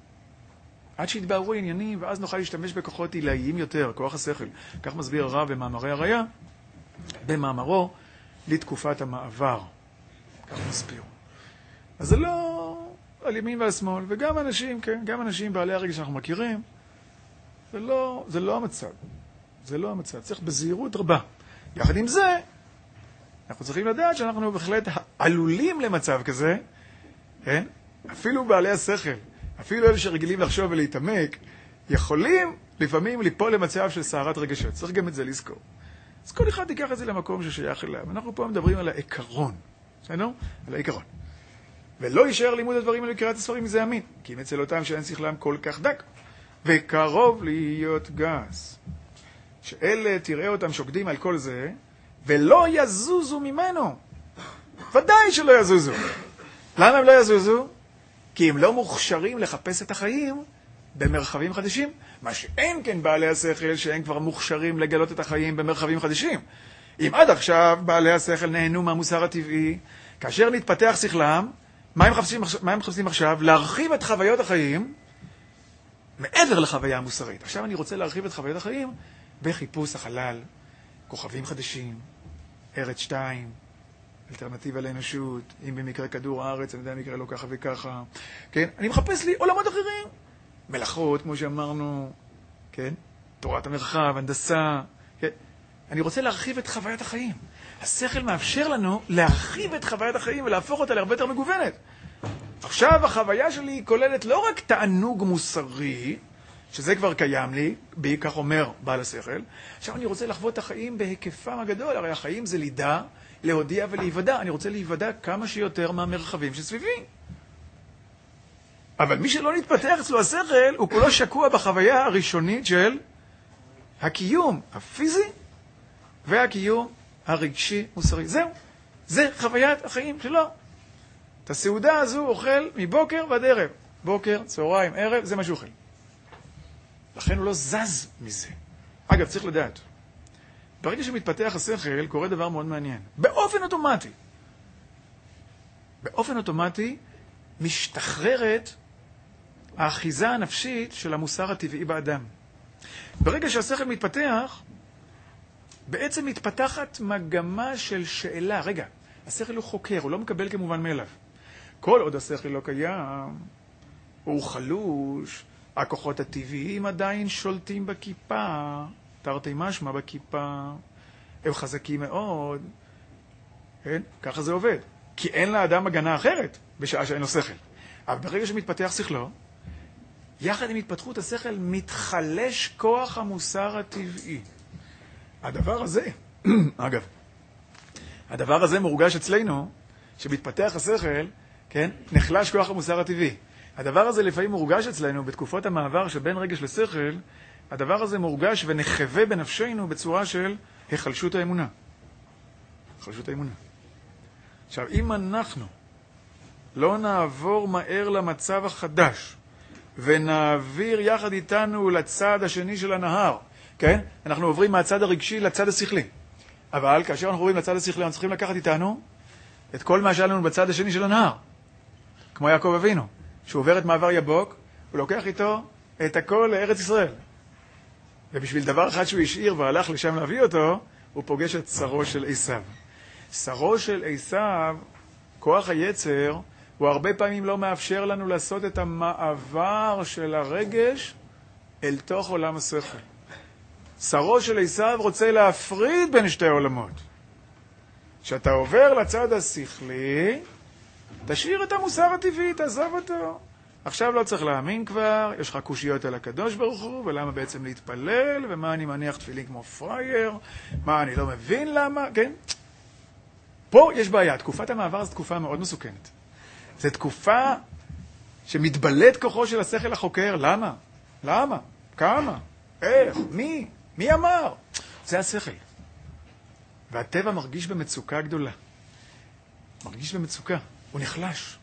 עד שיתבהרו עניינים, ואז נוכל להשתמש בכוחות עילאיים יותר, כוח השכל. כך מסביר הרב במאמרי הראיה, במאמרו לתקופת המעבר. כך מסביר. אז זה לא על ימין ועל שמאל, וגם אנשים, כן, גם אנשים בעלי הרגש שאנחנו מכירים, זה לא, זה לא המצב. זה לא המצב. צריך בזהירות רבה. יחד עם זה, אנחנו צריכים לדעת שאנחנו בהחלט עלולים למצב כזה, כן? אפילו בעלי השכל, אפילו אלה שרגילים לחשוב ולהתעמק, יכולים לפעמים ליפול למצב של סערת רגשות. צריך גם את זה לזכור. אז כל אחד ייקח את זה למקום ששייך אליו. אנחנו פה מדברים על העיקרון. בסדר? על העיקרון. ולא יישאר לימוד הדברים על קריאת הספרים מזה המין, כי אם אצל אותם שאין שכלם כל כך דק, וקרוב להיות גס. שאלה תראה אותם שוקדים על כל זה, ולא יזוזו ממנו. ודאי שלא יזוזו. למה הם לא יזוזו? כי הם לא מוכשרים לחפש את החיים במרחבים חדשים. מה שאין כן בעלי השכל שהם כבר מוכשרים לגלות את החיים במרחבים חדשים. אם עד עכשיו בעלי השכל נהנו מהמוסר הטבעי, כאשר נתפתח שכלם, מה הם מחפשים, מה הם מחפשים עכשיו? להרחיב את חוויות החיים מעבר לחוויה המוסרית. עכשיו אני רוצה להרחיב את חוויות החיים בחיפוש החלל, כוכבים חדשים, ארץ שתיים, אלטרנטיבה לאנושות, אם במקרה כדור הארץ, אני יודע במקרה לא ככה וככה. כן? אני מחפש לי עולמות אחרים. מלאכות, כמו שאמרנו, כן? תורת המרחב, הנדסה, כן? אני רוצה להרחיב את חוויית החיים. השכל מאפשר לנו להרחיב את חוויית החיים ולהפוך אותה להרבה יותר מגוונת. עכשיו החוויה שלי כוללת לא רק תענוג מוסרי, שזה כבר קיים לי, בי, כך אומר בעל השכל. עכשיו אני רוצה לחוות את החיים בהיקפם הגדול, הרי החיים זה לידע, להודיע ולהיוודע. אני רוצה להיוודע כמה שיותר מהמרחבים שסביבי. אבל מי שלא נתפתח אצלו השכל, הוא כולו שקוע בחוויה הראשונית של הקיום הפיזי והקיום הרגשי מוסרי. זהו, זה חוויית החיים שלו. את הסעודה הזו אוכל מבוקר ועד ערב. בוקר, צהריים, ערב, זה מה שהוא אוכל. לכן הוא לא זז מזה. אגב, צריך לדעת. ברגע שמתפתח השכל, קורה דבר מאוד מעניין. באופן אוטומטי. באופן אוטומטי משתחררת האחיזה הנפשית של המוסר הטבעי באדם. ברגע שהשכל מתפתח, בעצם מתפתחת מגמה של שאלה. רגע, השכל הוא חוקר, הוא לא מקבל כמובן מאליו. כל עוד השכל לא קיים, הוא חלוש, הכוחות הטבעיים עדיין שולטים בכיפה, תרתי משמע בכיפה, הם חזקים מאוד, כן? ככה זה עובד. כי אין לאדם הגנה אחרת בשעה שאין לו שכל. אבל ברגע שמתפתח שכלו, יחד עם התפתחות השכל מתחלש כוח המוסר הטבעי. הדבר הזה, אגב, הדבר הזה מורגש אצלנו, שמתפתח השכל, כן? נחלש כוח המוסר הטבעי. הדבר הזה לפעמים מורגש אצלנו בתקופות המעבר שבין רגש לשכל, הדבר הזה מורגש ונחווה בנפשנו בצורה של החלשות האמונה. החלשות האמונה. עכשיו, אם אנחנו לא נעבור מהר למצב החדש, ונעביר יחד איתנו לצד השני של הנהר, כן? אנחנו עוברים מהצד הרגשי לצד השכלי. אבל כאשר אנחנו עוברים לצד השכלי, אנחנו צריכים לקחת איתנו את כל מה שהיה לנו בצד השני של הנהר. כמו יעקב אבינו, שהוא עובר את מעבר יבוק, הוא לוקח איתו את הכל לארץ ישראל. ובשביל דבר אחד שהוא השאיר והלך לשם להביא אותו, הוא פוגש את שרו של עשיו. שרו של עשיו, כוח היצר, הוא הרבה פעמים לא מאפשר לנו לעשות את המעבר של הרגש אל תוך עולם השכל. שרו של עשיו רוצה להפריד בין שתי עולמות. כשאתה עובר לצד השכלי, תשאיר את המוסר הטבעי, תעזוב אותו. עכשיו לא צריך להאמין כבר, יש לך קושיות על הקדוש ברוך הוא, ולמה בעצם להתפלל, ומה אני מניח תפילין כמו פרייר, מה אני לא מבין למה, כן? פה יש בעיה, תקופת המעבר זו תקופה מאוד מסוכנת. זו תקופה שמתבלט כוחו של השכל החוקר, למה? למה? כמה? איך? מי? מי אמר? זה השכל. והטבע מרגיש במצוקה גדולה. מרגיש במצוקה. הוא נחלש.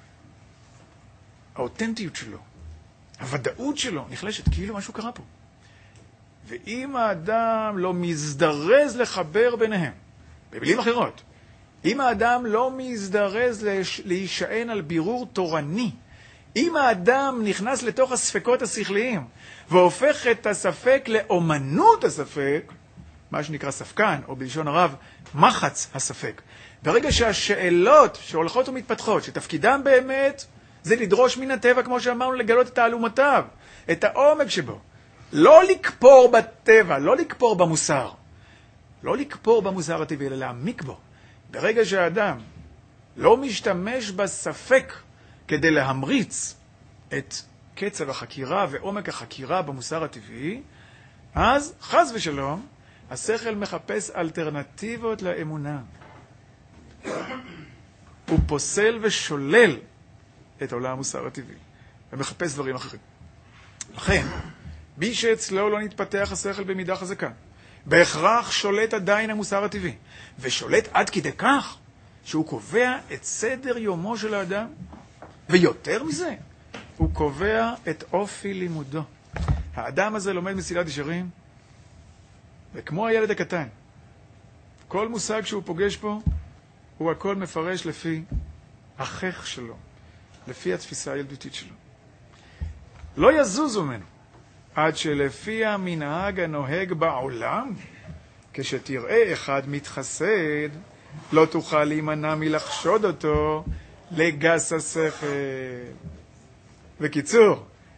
האותנטיות שלו, הוודאות שלו, נחלשת, כאילו משהו קרה פה. ואם האדם לא מזדרז לחבר ביניהם, במילים אחרות, אם האדם לא מזדרז להישען על בירור תורני, אם האדם נכנס לתוך הספקות השכליים, והופך את הספק לאומנות הספק, מה שנקרא ספקן, או בלשון הרב, מחץ הספק. ברגע שהשאלות שהולכות ומתפתחות, שתפקידם באמת זה לדרוש מן הטבע, כמו שאמרנו, לגלות את תעלומותיו, את העומק שבו. לא לקפור בטבע, לא לקפור במוסר. לא לקפור במוסר הטבעי, אלא להעמיק בו. ברגע שהאדם לא משתמש בספק כדי להמריץ את קצב החקירה ועומק החקירה במוסר הטבעי, אז חס ושלום, השכל מחפש אלטרנטיבות לאמונה. הוא פוסל ושולל את עולם המוסר הטבעי, ומחפש דברים אחרים. לכן, מי שאצלו לא נתפתח השכל במידה חזקה, בהכרח שולט עדיין המוסר הטבעי, ושולט עד כדי כך שהוא קובע את סדר יומו של האדם, ויותר מזה, הוא קובע את אופי לימודו. האדם הזה לומד מסילת ישרים, וכמו הילד הקטן, כל מושג שהוא פוגש פה, הוא הכל מפרש לפי החך שלו, לפי התפיסה הילדותית שלו. לא יזוזו ממנו, עד שלפי המנהג הנוהג בעולם, כשתראה אחד מתחסד, לא תוכל להימנע מלחשוד אותו לגס השכל. בקיצור,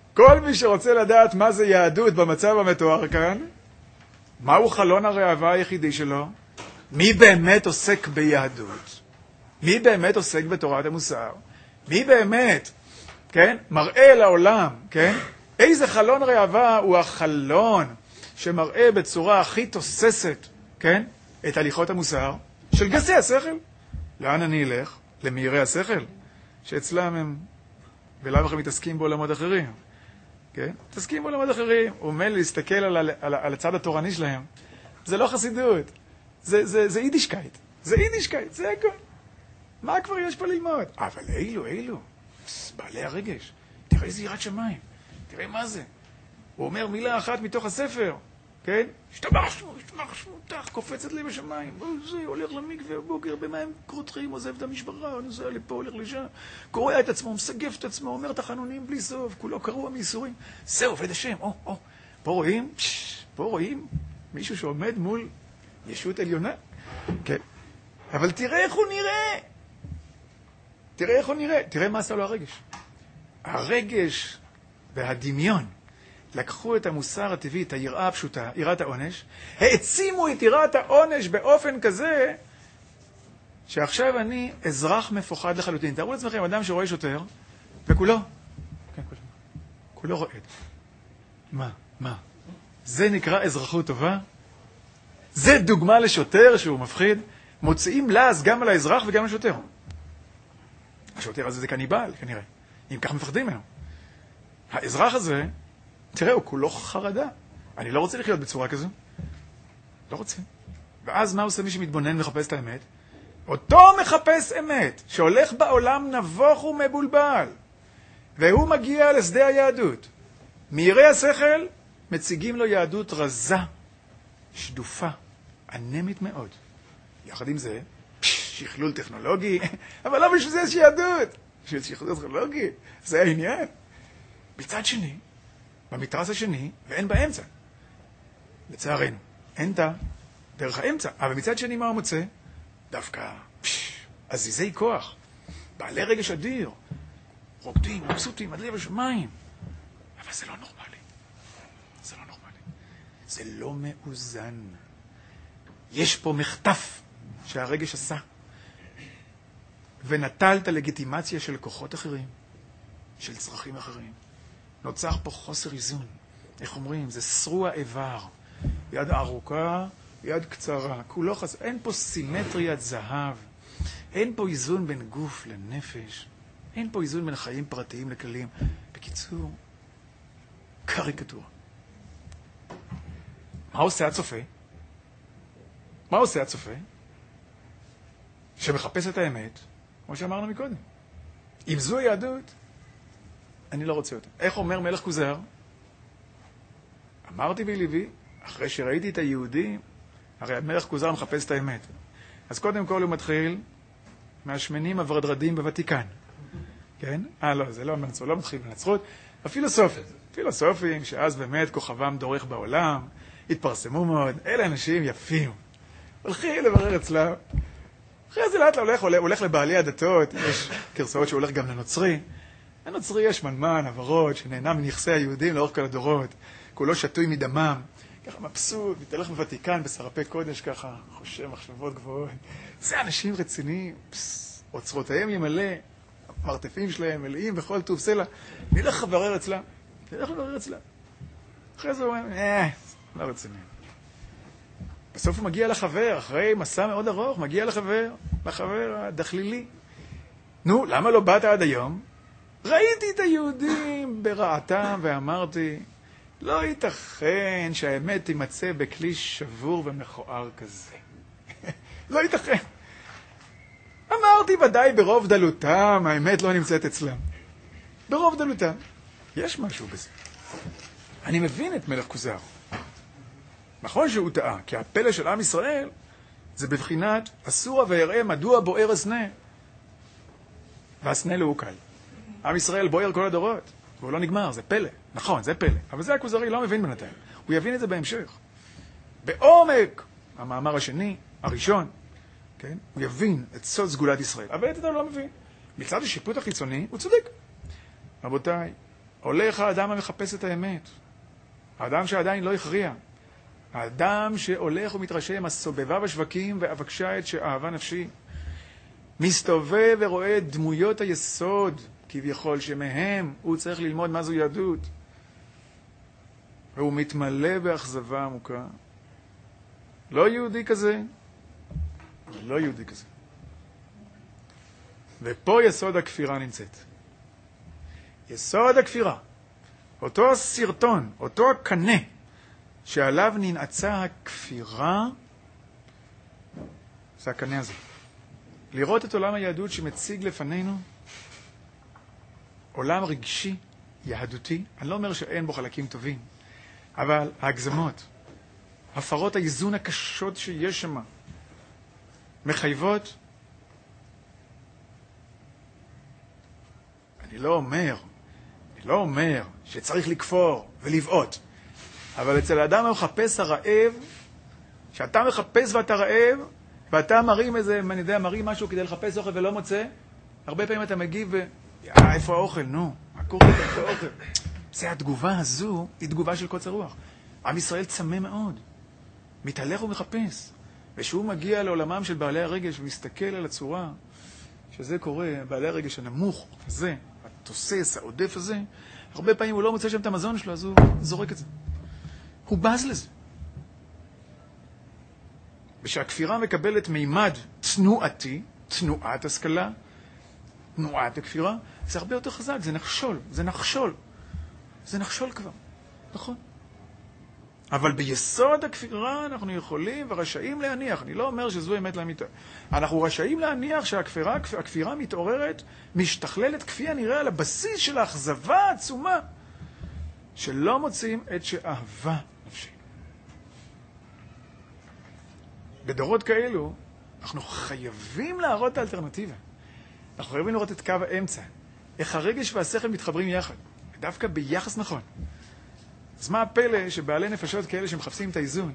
כל מי שרוצה לדעת מה זה יהדות במצב המתואר כאן, מהו חלון הראווה היחידי שלו, מי באמת עוסק ביהדות, מי באמת עוסק בתורת המוסר, מי באמת, כן, מראה לעולם, כן, איזה חלון ראווה הוא החלון שמראה בצורה הכי תוססת, כן, את הליכות המוסר של גסי השכל. לאן אני אלך? למהירי השכל, שאצלם הם בלאו הכי מתעסקים בעולמות אחרים. כן? מתעסקים בעולמות אחרים. הוא אומר להסתכל על, על, על, על הצד התורני שלהם. זה לא חסידות. זה, זה, זה יידישקייט. זה יידישקייט, זה הכל. מה כבר יש פה ללמוד? אבל אילו, אילו, בעלי הרגש. תראה איזה יראת שמיים. תראה מה זה. הוא אומר מילה אחת מתוך הספר. כן? השתבח שמו, השתבח שמו, תח, קופצת לי בשמיים. זה, הולך למקווה בבוקר, במים קרותחים, עוזב את המשפחה, נוסע לפה, הולך לשם, קורא את עצמו, מסגף את עצמו, אומר תחנונים בלי סוף, כולו קרוע מייסורים. זה עובד השם, או, או. פה רואים, פש, פה רואים מישהו שעומד מול ישות עליונה. כן. אבל תראה איך הוא נראה. תראה איך הוא נראה. תראה מה עשה לו הרגש. הרגש והדמיון לקחו את המוסר הטבעי, את היראה הפשוטה, יראת העונש, העצימו את יראת העונש באופן כזה, שעכשיו אני אזרח מפוחד לחלוטין. תארו לעצמכם, אדם שרואה שוטר, וכולו, כן, כולו, כולו רועד. מה? מה? זה נקרא אזרחות טובה? זה דוגמה לשוטר שהוא מפחיד? מוציאים לאז גם על האזרח וגם לשוטר. השוטר הזה זה קניבל, כנראה. אם כך מפחדים ממנו. האזרח הזה, תראה, הוא כולו חרדה. אני לא רוצה לחיות בצורה כזו. לא רוצה. ואז מה עושה מי שמתבונן ומחפש את האמת? אותו מחפש אמת, שהולך בעולם נבוך ומבולבל. והוא מגיע לשדה היהדות. מהירי השכל מציגים לו יהדות רזה, שדופה, אנמית מאוד. יחד עם זה, שכלול טכנולוגי, אבל לא בשביל זה יש יהדות. בשביל שכלול טכנולוגי, זה העניין. בצד שני, במתרס השני, ואין באמצע. לצערנו, אין תה דרך האמצע. אבל מצד שני מה הוא מוצא? דווקא פש, עזיזי כוח, בעלי רגש אדיר, רוקדים, מבסוטים, עד לב השמיים. אבל זה לא נורמלי. זה לא נורמלי. זה לא מאוזן. יש פה מחטף שהרגש עשה, ונטל את הלגיטימציה של כוחות אחרים, של צרכים אחרים. נוצר פה חוסר איזון. איך אומרים? זה שרוע איבר. יד ארוכה, יד קצרה. כולו חס... אין פה סימטריית זהב. אין פה איזון בין גוף לנפש. אין פה איזון בין חיים פרטיים לכללים. בקיצור, קריקטורה. מה עושה הצופה? מה עושה הצופה? שמחפש את האמת, כמו שאמרנו מקודם. אם זו היהדות, אני לא רוצה אותה. איך אומר מלך כוזר? אמרתי בלבי, אחרי שראיתי את היהודים, הרי המלך כוזר מחפש את האמת. אז קודם כל הוא מתחיל מהשמנים הוורדרדים בוותיקן. כן? אה, לא, זה לא מנצרות, לא מתחיל בנצרות. הפילוסופים, פילוסופים שאז באמת כוכבם דורך בעולם, התפרסמו מאוד, אלה אנשים יפים. הולכים לברר אצלם. אחרי זה לאט הולך, הוא הולך לבעלי הדתות, יש גרסאות שהוא הולך גם לנוצרי. הנוצרי יש מנמן, עברות, שנהנה מנכסי היהודים לאורך כל הדורות, כולו שטוי מדמם, ככה מבסוט, מתהלך בוותיקן, בשרפי קודש, ככה חושב מחשבות גבוהות. זה אנשים רציניים, פס, אוצרותיהם ימלא, המרתפים שלהם מלאים בכל טוב סלע. נלך לברר אצלם, נלך לברר אצלם. אחרי זה הוא אומר, אה, לא רציני. בסוף הוא מגיע לחבר, אחרי מסע מאוד ארוך, מגיע לחבר, לחבר הדחלילי. נו, למה לא באת עד היום? ראיתי את היהודים ברעתם ואמרתי, לא ייתכן שהאמת תימצא בכלי שבור ומכוער כזה. לא ייתכן. אמרתי ודאי ברוב דלותם, האמת לא נמצאת אצלם. ברוב דלותם. יש משהו בזה. אני מבין את מלך כוזר. נכון שהוא טעה, כי הפלא של עם ישראל זה בבחינת אסורה ויראה מדוע בוער הסנה. והסנה לא הוא קל. עם ישראל בוער כל הדורות, והוא לא נגמר, זה פלא. נכון, זה פלא. אבל זה הכוזרי לא מבין בינתיים. הוא יבין את זה בהמשך. בעומק, המאמר השני, הראשון, כן? הוא יבין את סוד סגולת ישראל. אבל את זה הוא לא מבין. מצד השיפוט החיצוני, הוא צודק. רבותיי, הולך האדם המחפש את האמת. האדם שעדיין לא הכריע. האדם שהולך ומתרשם, הסובבה בשווקים ואבקשה את שאהבה נפשי. מסתובב ורואה דמויות היסוד, כביכול שמהם הוא צריך ללמוד מה זו יהדות. והוא מתמלא באכזבה עמוקה. לא יהודי כזה, לא יהודי כזה. ופה יסוד הכפירה נמצאת. יסוד הכפירה, אותו הסרטון, אותו הקנה, שעליו ננעצה הכפירה, זה הקנה הזה. לראות את עולם היהדות שמציג לפנינו, עולם רגשי, יהדותי, אני לא אומר שאין בו חלקים טובים, אבל ההגזמות, הפרות האיזון הקשות שיש שם, מחייבות. אני לא אומר, אני לא אומר שצריך לכפור ולבעוט, אבל אצל האדם המחפש הרעב, שאתה מחפש ואתה רעב, ואתה מרים איזה, אני יודע, מרים משהו כדי לחפש אוכל ולא מוצא, הרבה פעמים אתה מגיב ו... אה, איפה האוכל? נו, מה קורה? איפה האוכל? זה התגובה הזו, היא תגובה של קוצר רוח. עם ישראל צמא מאוד, מתהלך ומחפש. ושהוא מגיע לעולמם של בעלי הרגש ומסתכל על הצורה שזה קורה, בעלי הרגש הנמוך הזה, התוסס, העודף הזה, הרבה פעמים הוא לא מוצא שם את המזון שלו, אז הוא זורק את זה. הוא בז לזה. ושהכפירה מקבלת מימד תנועתי, תנועת השכלה, תנועת הכפירה, זה הרבה יותר חזק, זה נחשול, זה נחשול. זה נחשול כבר, נכון? אבל ביסוד הכפירה אנחנו יכולים ורשאים להניח, אני לא אומר שזו אמת לאמיתה, אנחנו רשאים להניח שהכפירה הכפירה מתעוררת, משתכללת כפי הנראה על הבסיס של האכזבה העצומה, שלא מוצאים את שאהבה נפשי. בדורות כאלו אנחנו חייבים להראות את האלטרנטיבה. אנחנו חייבים לראות את קו האמצע. איך הרגש והשכל מתחברים יחד. דווקא ביחס נכון. אז מה הפלא שבעלי נפשות כאלה שמחפשים את האיזון?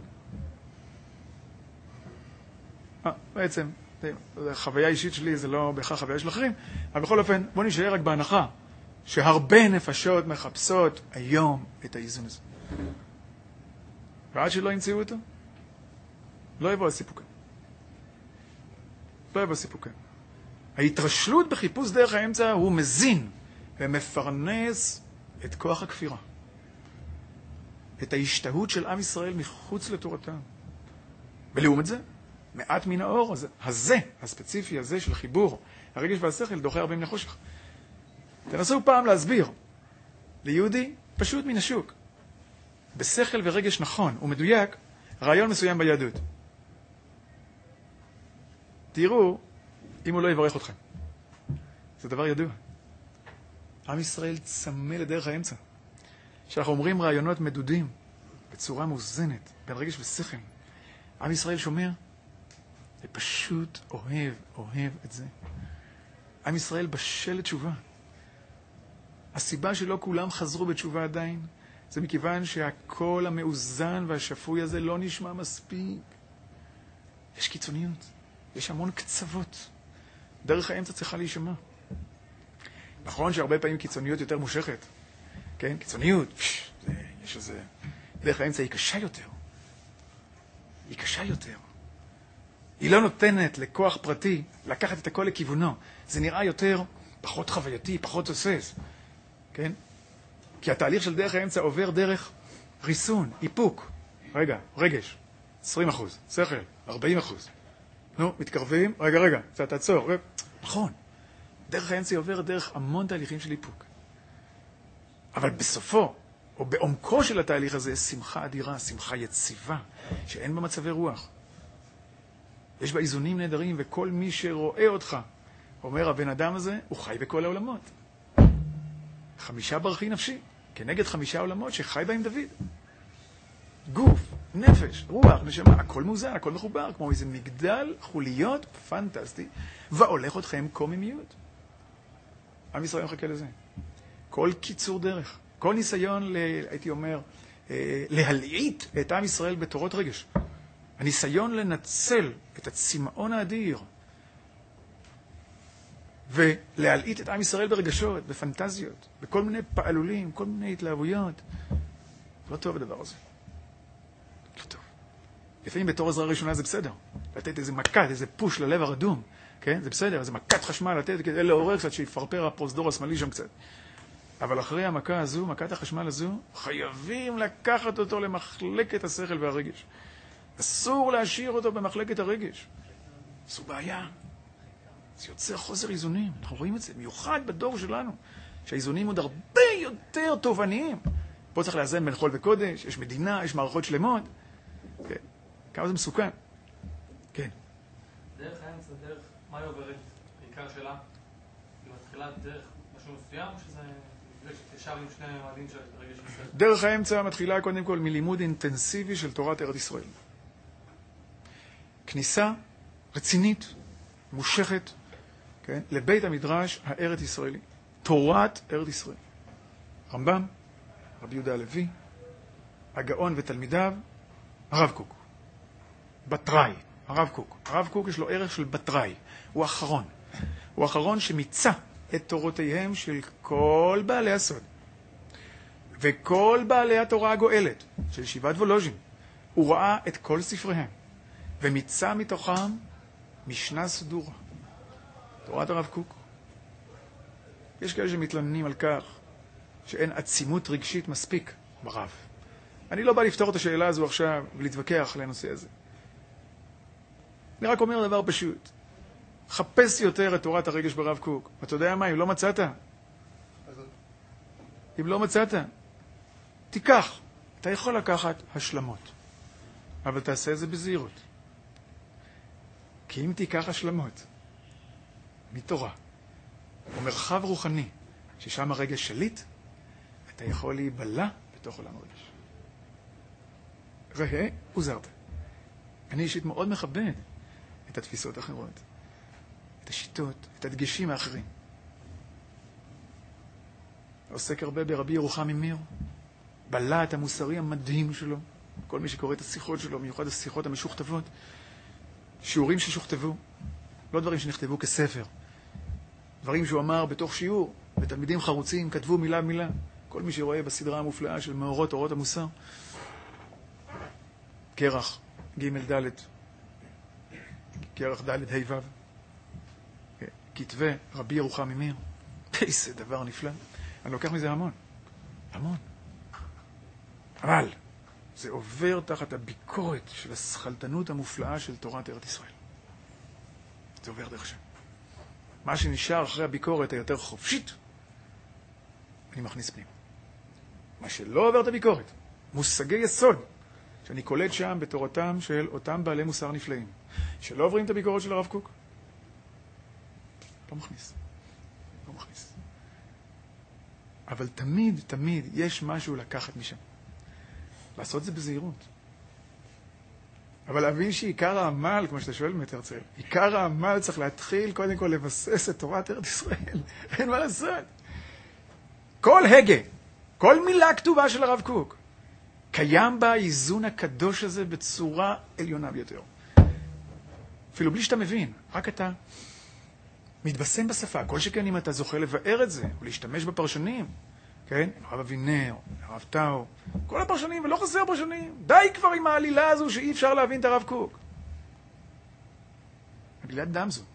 אה, בעצם, חוויה אישית שלי זה לא בהכרח חוויה של אחרים, אבל בכל אופן, בוא נשאר רק בהנחה שהרבה נפשות מחפשות היום את האיזון הזה. ועד שלא ימצאו אותו, לא יבוא הסיפוקה. לא יבוא הסיפוקה. ההתרשלות בחיפוש דרך האמצע הוא מזין ומפרנס את כוח הכפירה. את ההשתהות של עם ישראל מחוץ לתורתם. ולעומת זה, מעט מן האור הזה, הזה, הספציפי הזה של חיבור, הרגש והשכל דוחה הרבה מן החושך. תנסו פעם להסביר ליהודי פשוט מן השוק, בשכל ורגש נכון ומדויק, רעיון מסוים ביהדות. תראו אם הוא לא יברך אתכם. זה דבר ידוע. עם ישראל צמא לדרך האמצע. שאנחנו אומרים רעיונות מדודים, בצורה מאוזנת, בין רגש ושכל. עם ישראל שומר, ופשוט אוהב, אוהב את זה. עם ישראל בשל לתשובה. הסיבה שלא כולם חזרו בתשובה עדיין, זה מכיוון שהקול המאוזן והשפוי הזה לא נשמע מספיק. יש קיצוניות, יש המון קצוות. דרך האמצע צריכה להישמע. נכון שהרבה פעמים קיצוניות יותר מושכת. כן? קיצוניות, פש, זה, יש איזה... דרך האמצע היא קשה יותר. היא קשה יותר. היא לא נותנת לכוח פרטי לקחת את הכל לכיוונו. זה נראה יותר פחות חווייתי, פחות תוסס. כן? כי התהליך של דרך האמצע עובר דרך ריסון, איפוק. רגע, רגש, עשרים אחוז, שכל, ארבעים אחוז. נו, מתקרבים, רגע, רגע, קצת תעצור. נכון. דרך האמצע עובר דרך המון תהליכים של איפוק. אבל בסופו, או בעומקו של התהליך הזה, שמחה אדירה, שמחה יציבה, שאין בה מצבי רוח. יש בה איזונים נהדרים, וכל מי שרואה אותך, אומר, הבן אדם הזה, הוא חי בכל העולמות. חמישה ברכי נפשי, כנגד חמישה עולמות שחי בהם דוד. גוף, נפש, רוח, נשמה, הכל מוזן, הכל מחובר, כמו איזה מגדל חוליות פנטסטי, והולך אתכם קוממיות. עם ישראל מחכה לזה. כל קיצור דרך, כל ניסיון, ל, הייתי אומר, להלעיט את עם ישראל בתורות רגש. הניסיון לנצל את הצמאון האדיר ולהלעיט את עם ישראל ברגשות, בפנטזיות, בכל מיני פעלולים, כל מיני התלהבויות. לא טוב הדבר הזה. לא טוב. לפעמים בתור עזרה ראשונה זה בסדר. לתת איזה מכת, איזה פוש ללב הרדום. כן? זה בסדר, איזה מכת חשמל לתת כדי לעורר קצת, שיפרפר הפרוזדור השמאלי שם קצת. אבל אחרי המכה הזו, מכת החשמל הזו, חייבים לקחת אותו למחלקת השכל והרגש. אסור להשאיר אותו במחלקת הרגש. זו בעיה. זה יוצר חוסר איזונים. אנחנו רואים את זה, מיוחד בדור שלנו, שהאיזונים עוד הרבה יותר תובעניים. פה צריך לאזן בין חול וקודש, יש מדינה, יש מערכות שלמות. כן. כמה זה מסוכן. כן. דרך האמצע, דרך מה היא עוברת? בעיקר שלה, היא מתחילה דרך משהו מסוים, או שזה מפגש ישר עם שני המועדים של רגש ישראל? דרך האמצע מתחילה קודם כל מלימוד אינטנסיבי של תורת ארץ ישראל. כניסה רצינית, מושכת, כן, לבית המדרש הארץ ישראלי. תורת ארץ ישראל. רמב"ם, רבי יהודה הלוי, הגאון ותלמידיו, הרב קוק. בתראי, הרב קוק. הרב קוק יש לו ערך של בתראי. הוא האחרון. הוא האחרון שמיצה את תורותיהם של כל בעלי הסוד. וכל בעלי התורה הגואלת, של ישיבת וולוז'ין. הוא ראה את כל ספריהם. ומיצה מתוכם משנה סדורה. תורת הרב קוק. יש כאלה שמתלוננים על כך שאין עצימות רגשית מספיק ברב. אני לא בא לפתור את השאלה הזו עכשיו ולהתווכח לנושא הזה. אני רק אומר דבר פשוט. חפש יותר את תורת הרגש ברב קוק. אתה יודע מה? אם לא מצאת, אם לא מצאת, תיקח. אתה יכול לקחת השלמות. אבל תעשה את זה בזהירות. כי אם תיקח השלמות מתורה, או מרחב רוחני, ששם הרגש שליט, אתה יכול להיבלע בתוך עולם הרגש. ראה וזרת. אני אישית מאוד מכבד את התפיסות האחרות, את השיטות, את הדגשים האחרים. עוסק הרבה ברבי ירוחם ממיר, בלט המוסרי המדהים שלו, כל מי שקורא את השיחות שלו, מיוחד השיחות המשוכתבות, שיעורים ששוכתבו, לא דברים שנכתבו כספר, דברים שהוא אמר בתוך שיעור, ותלמידים חרוצים כתבו מילה במילה, כל מי שרואה בסדרה המופלאה של מאורות אורות המוסר, קרח ג' ד', קרח ד' ה' ו', כתבי רבי ירוחם ממיר, איזה דבר נפלא. אני לוקח מזה המון, המון. אבל זה עובר תחת הביקורת של השכלתנות המופלאה של תורת ארץ ישראל. זה עובר דרך שם. מה שנשאר אחרי הביקורת היותר חופשית, אני מכניס פנים. מה שלא עובר את הביקורת, מושגי יסוד, שאני קולט שם בתורתם של אותם בעלי מוסר נפלאים, שלא עוברים את הביקורת של הרב קוק, לא מכניס. לא מכניס. אבל תמיד, תמיד יש משהו לקחת משם. לעשות זה בזהירות. אבל להבין שעיקר העמל, כמו שאתה שואל באמת הרצל, עיקר העמל צריך להתחיל קודם כל לבסס את תורת ארץ ישראל. אין מה לעשות. כל הגה, כל מילה כתובה של הרב קוק, קיים בה האיזון הקדוש הזה בצורה עליונה ביותר. אפילו בלי שאתה מבין, רק אתה מתבשם בשפה. כל שכן אם אתה זוכה לבאר את זה, ולהשתמש בפרשנים, כן? הרב אבינר, הרב טאו, כל הפרשנים, ולא חסר פרשנים. די כבר עם העלילה הזו שאי אפשר להבין את הרב קוק. עלילת דם זו.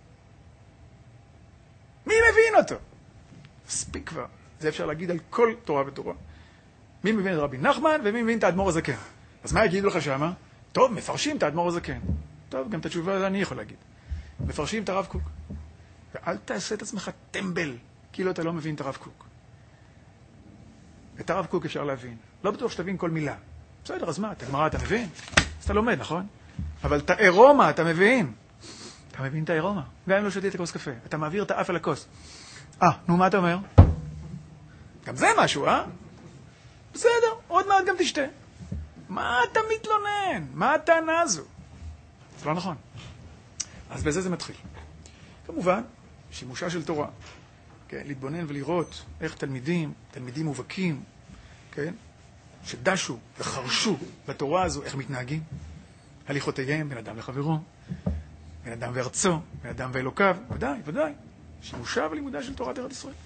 מי מבין אותו? מספיק כבר. זה אפשר להגיד על כל תורה ותורה. מי מבין את רבי נחמן ומי מבין את האדמו"ר הזקן. אז מה יגידו לך שמה? טוב, מפרשים את האדמו"ר הזקן. טוב, גם את התשובה הזאת אני יכול להגיד. מפרשים את הרב קוק. ואל תעשה את עצמך טמבל, כאילו אתה לא מבין את הרב קוק. את הרב קוק אפשר להבין. לא בטוח שתבין כל מילה. בסדר, אז מה? את הגמרא אתה מבין? אז אתה לומד, נכון? אבל את האירומה אתה מבין. אתה מבין את האירומה. גם אם לא שתית כוס קפה. אתה מעביר את האף על הכוס. אה, נו, מה אתה אומר? גם זה משהו, אה? בסדר, עוד מעט גם תשתה. מה אתה מתלונן? מה הטענה הזו? זה לא נכון. אז בזה זה מתחיל. כמובן, שימושה של תורה. כן, להתבונן ולראות איך תלמידים, תלמידים מובהקים, כן, שדשו וחרשו בתורה הזו, איך מתנהגים. הליכותיהם, בן אדם לחברו, בן אדם וארצו, בן אדם ואלוקיו, ודאי, ודאי. שימושה ולימודה של תורת ארץ ישראל.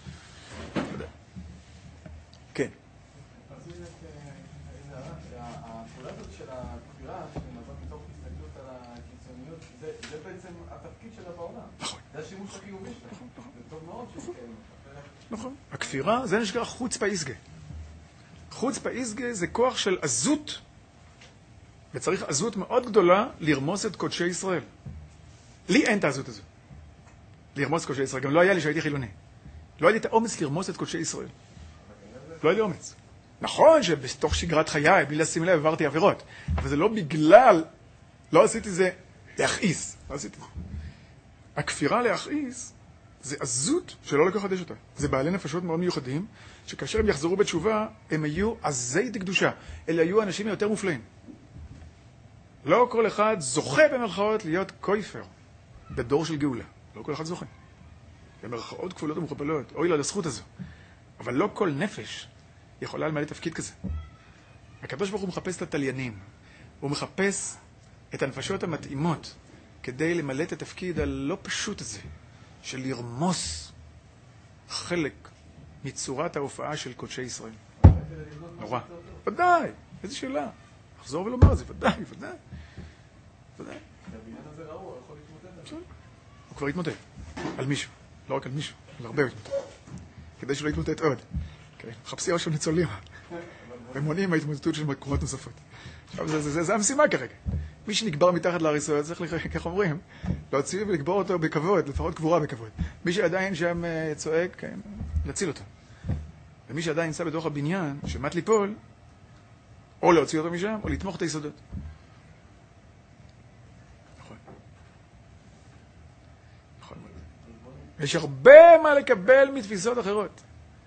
כן. אז הנה, הפעולה הזאת של הכפירה, שנבוא מתוך הסתכלות על הקיצוניות, זה בעצם התפקיד שלה בעולם. נכון. זה השימוש החיובי שלה. נכון, נכון. זה טוב מאוד שיתקיים. נכון. הכפירה, זה נשגר חוצפה איסגה. חוצפה איסגה זה כוח של עזות, וצריך עזות מאוד גדולה לרמוס את קודשי ישראל. לי אין את העזות הזו. לרמוס את קודשי ישראל. גם לא היה לי שהייתי חילוני. לא היה לי את האומץ לרמוס את קודשי ישראל. לא היה לי אומץ. נכון שבתוך שגרת חיי, בלי לשים לב, עברתי עבירות. אבל זה לא בגלל, לא עשיתי זה להכעיס. לא עשיתי זה. הכפירה להכעיס, זה עזות שלא לקחדש אותה. זה בעלי נפשות מאוד מיוחדים, שכאשר הם יחזרו בתשובה, הם היו עזי דקדושה. אלה היו אנשים יותר מופלאים. לא כל אחד זוכה במרכאות להיות קויפר בדור של גאולה. לא כל אחד זוכה. במרכאות כפולות ומכופלות. אוי לה לזכות הזו. אבל לא כל נפש יכולה למלא תפקיד כזה. הקדוש ברוך הוא מחפש את התליינים. הוא מחפש את הנפשות המתאימות כדי למלא את התפקיד הלא פשוט הזה של לרמוס חלק מצורת ההופעה של קודשי ישראל. נורא. ודאי. איזה שאלה. לחזור ולומר את זה. ודאי, ודאי. ודאי. הבניין הזה ראו, הוא יכול להתמודד. הוא כבר התמודד. על מישהו. לא רק על מישהו. על הרבה התמודד. כדי שלא יתמודד עוד. חפשי עוד של ניצולים. ומונעים ההתמודדות של מקומות נוספות. עכשיו, זה, זה, זה, זה המשימה כרגע. מי שנקבר מתחת להריסות, צריך, כך אומרים, להוציא ולקבור אותו בכבוד, לפחות קבורה בכבוד. מי שעדיין שם צועק, כן, להציל אותו. ומי שעדיין נמצא בתוך הבניין, שמת ליפול, או להוציא אותו משם, או לתמוך את היסודות. נכון. נכון. יש הרבה מה לקבל מתפיסות אחרות.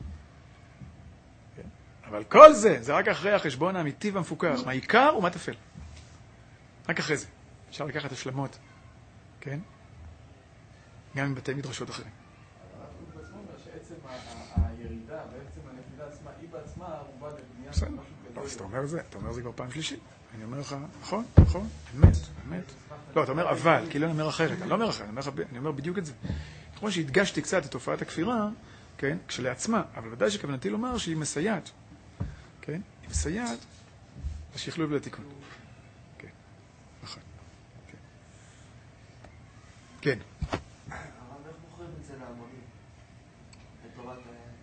אבל כל זה, זה רק אחרי החשבון האמיתי והמפוקח. מה עיקר ומה תפל. רק אחרי זה. אפשר לקחת השלמות. כן? גם מבתי מדרשות אחרים. אבל אנחנו בעצמו אומר שעצם הירידה, בעצם הנפילה עצמה, היא בעצמה ערובה לבנייה של משהו גדול. אז אתה אומר זה, אתה אומר זה כבר פעם שלישית. אני אומר לך, נכון, נכון, אמת, אמת. לא, אתה אומר אבל, כאילו אני אומר אחרת. אני לא אומר אחרת, אני אומר בדיוק את זה. כמו שהדגשתי קצת את תופעת הכפירה, כן, כשלעצמה, אבל ודאי שכוונתי לומר שהיא מסייעת. כן? היא מסייעת לשכלול ולתיקון. כן, נכון. כן. כן. אבל איך בוחרים את זה להמונים? לטובת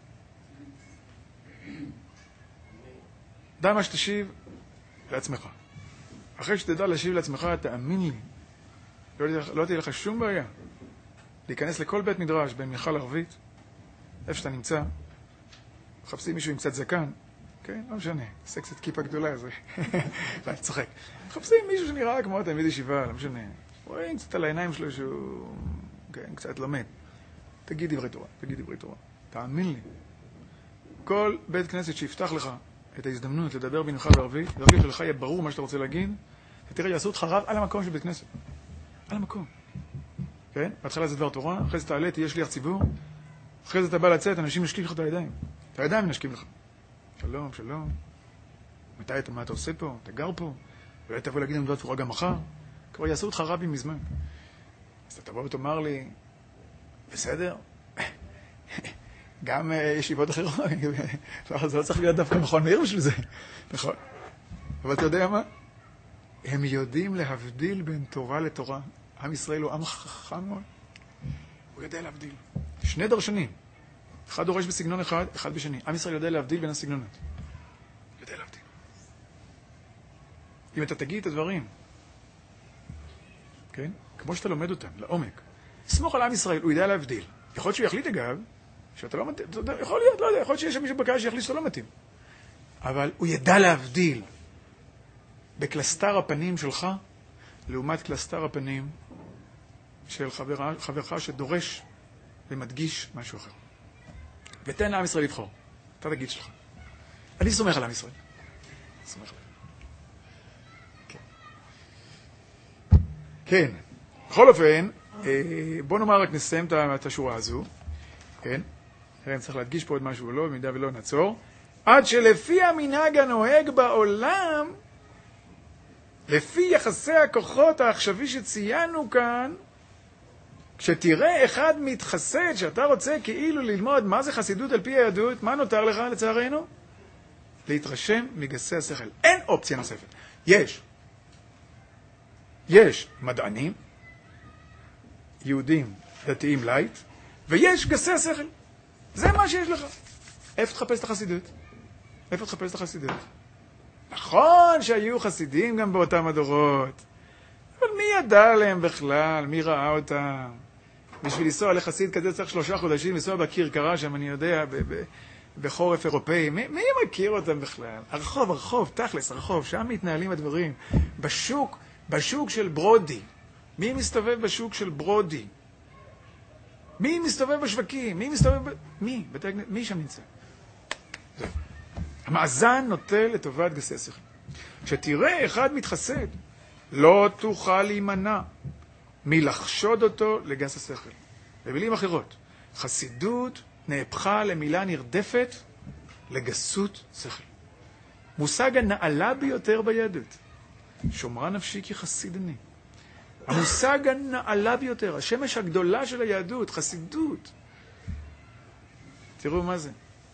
דע מה שתשיב לעצמך. אחרי שתדע להשיב לעצמך, תאמין לי, לא, לא תהיה לך שום בעיה להיכנס לכל בית מדרש בין מיכל ערבית, איפה שאתה נמצא, מחפשים מישהו עם קצת זקן, כן, לא משנה, עושה קצת כיפה גדולה, זה... לא, אני צוחק. מחפשים מישהו שנראה כמו תלמיד ישיבה, לא משנה. רואים קצת על העיניים שלו שהוא, כן, קצת לומד. תגיד דברי תורה, תגיד דברי תורה. תאמין לי. כל בית כנסת שיפתח לך את ההזדמנות לדבר בנך בערבית, להרגיש שלך יהיה ברור מה שאתה רוצה להגיד, ותראה, יעשו אותך רב על המקום של בית כנסת. על המקום. כן? בהתחלה זה דבר תורה, אחרי זה תעלה, תהיה שליח ציבור, אחרי זה אתה בא לצאת, אנשים נשקים לך את הידיים. את הידיים נשקים לך. שלום, שלום. מתי אתה, מה אתה עושה פה? אתה גר פה? אולי תבוא להגיד לנו דבר תורה גם מחר? כבר יעשו אותך רבים מזמן. אז אתה תבוא ותאמר לי, בסדר? גם ישיבות אחרות. זה לא צריך להיות דווקא מכון מאיר בשביל זה. נכון. אבל אתה יודע מה? הם יודעים להבדיל בין תורה לתורה. עם ישראל הוא עם חכם מאוד. הוא יודע להבדיל. שני דרשנים. אחד דורש בסגנון אחד, אחד בשני. עם ישראל יודע להבדיל בין הסגנונות. יודע להבדיל. אם אתה תגיד את הדברים, כן? כמו שאתה לומד אותם, לעומק. סמוך על עם ישראל, הוא יודע להבדיל. יכול להיות שהוא יחליט אגב, שאתה לא מתאים, יכול להיות, לא יודע, יכול להיות שיש מישהו בקהל שיחליט שאתה לא מתאים. אבל הוא ידע להבדיל בקלסטר הפנים שלך, לעומת קלסטר הפנים של חברה, חברך שדורש ומדגיש משהו אחר. ותן לעם ישראל לבחור. אתה תגיד שלך. אני סומך על עם ישראל. סומך עליו. כן. כן. בכל אופן, בוא נאמר רק נסיים את השורה הזו. כן. אני צריך להדגיש פה עוד משהו ולא, במידה ולא נעצור. עד שלפי המנהג הנוהג בעולם, לפי יחסי הכוחות העכשווי שציינו כאן, כשתראה אחד מתחסד, שאתה רוצה כאילו ללמוד מה זה חסידות על פי היהדות, מה נותר לך לצערנו? להתרשם מגסי השכל. אין אופציה נוספת. יש. יש מדענים, יהודים דתיים לייט, ויש גסי השכל. זה מה שיש לך. איפה תחפש את החסידות? איפה תחפש את החסידות? נכון שהיו חסידים גם באותם הדורות, אבל מי ידע עליהם בכלל? מי ראה אותם? בשביל לנסוע לחסיד כזה צריך שלושה חודשים, לנסוע בכרכרה שם, אני יודע, ב- ב- בחורף אירופאי. מי, מי מכיר אותם בכלל? הרחוב, הרחוב, תכלס, הרחוב, שם מתנהלים הדברים. בשוק, בשוק של ברודי. מי מסתובב בשוק של ברודי? מי מסתובב בשווקים? מי מסתובב ב... מי? בתג... מי שם נמצא? זה. המאזן נוטה לטובת גסי השכל. כשתראה אחד מתחסד, לא תוכל להימנע מלחשוד אותו לגס השכל. במילים אחרות, חסידות נהפכה למילה נרדפת לגסות שכל. מושג הנעלה ביותר ביהדות. שומרה נפשי כי חסיד אני. המושג הנעלה ביותר, השמש הגדולה של היהדות, חסידות. תראו מה זה.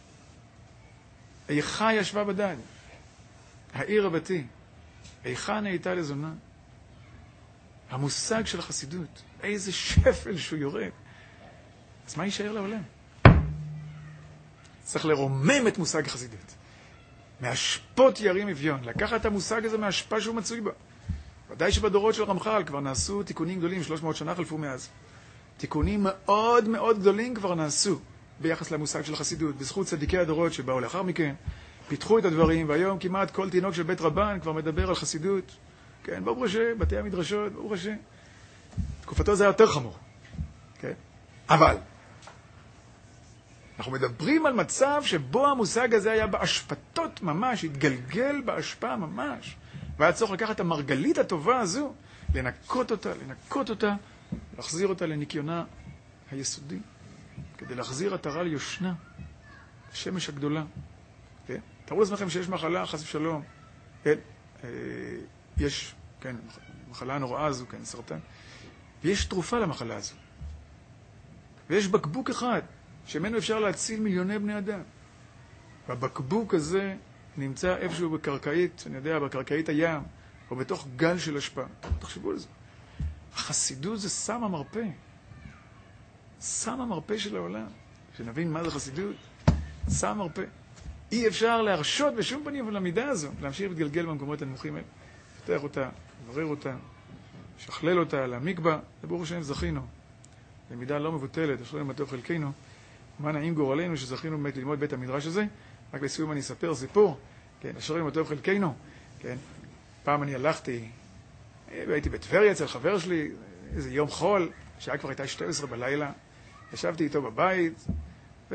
איכה ישבה בדד, העיר רבתי, איכה נהייתה לזונה. המושג של החסידות, איזה שפל שהוא יורד. אז מה יישאר לעולם? צריך לרומם את מושג החסידות. מהשפות ירים אביון, לקחת את המושג הזה מהשפה שהוא מצוי בה. ודאי שבדורות של רמח"ל כבר נעשו תיקונים גדולים, שלוש מאות שנה חלפו מאז. תיקונים מאוד מאוד גדולים כבר נעשו ביחס למושג של החסידות, בזכות צדיקי הדורות שבאו לאחר מכן, פיתחו את הדברים, והיום כמעט כל תינוק של בית רבן כבר מדבר על חסידות. כן, ברוך השם, בתי המדרשות, ברוך השם. תקופתו זה היה יותר חמור. כן? אבל, אנחנו מדברים על מצב שבו המושג הזה היה בהשפתות ממש, התגלגל בהשפעה ממש. והיה צורך לקחת את המרגלית הטובה הזו, לנקות אותה, לנקות אותה, להחזיר אותה לניקיונה היסודי, כדי להחזיר עטרה ליושנה, השמש הגדולה. כן? תראו לעצמכם שיש מחלה, חס ושלום. כן? אה, יש, כן, מחלה הנוראה הזו, כן, סרטן. ויש תרופה למחלה הזו. ויש בקבוק אחד, שמנו אפשר להציל מיליוני בני אדם. והבקבוק הזה נמצא איפשהו בקרקעית, אני יודע, בקרקעית הים, או בתוך גל של השפעה. תחשבו על זה. החסידות זה סם המרפא. סם המרפא של העולם. שנבין מה זה חסידות. סם המרפא. אי אפשר להרשות בשום פנים על המידה הזו, להמשיך להתגלגל במקומות הנמוכים האלה. לפתח אותה, לברר אותה, לשכלל אותה, להעמיק בה. ברוך השם זכינו. למידה לא מבוטלת, אשרינו מה טוב חלקנו. מה נעים גורלנו שזכינו באמת ללמוד בית המדרש הזה. רק לסיום אני אספר סיפור. כן, אשרינו מה טוב חלקנו. כן. פעם אני הלכתי, הייתי בטבריה אצל חבר שלי, איזה יום חול, שעה כבר הייתה שתים עשרה בלילה. ישבתי איתו בבית, ו...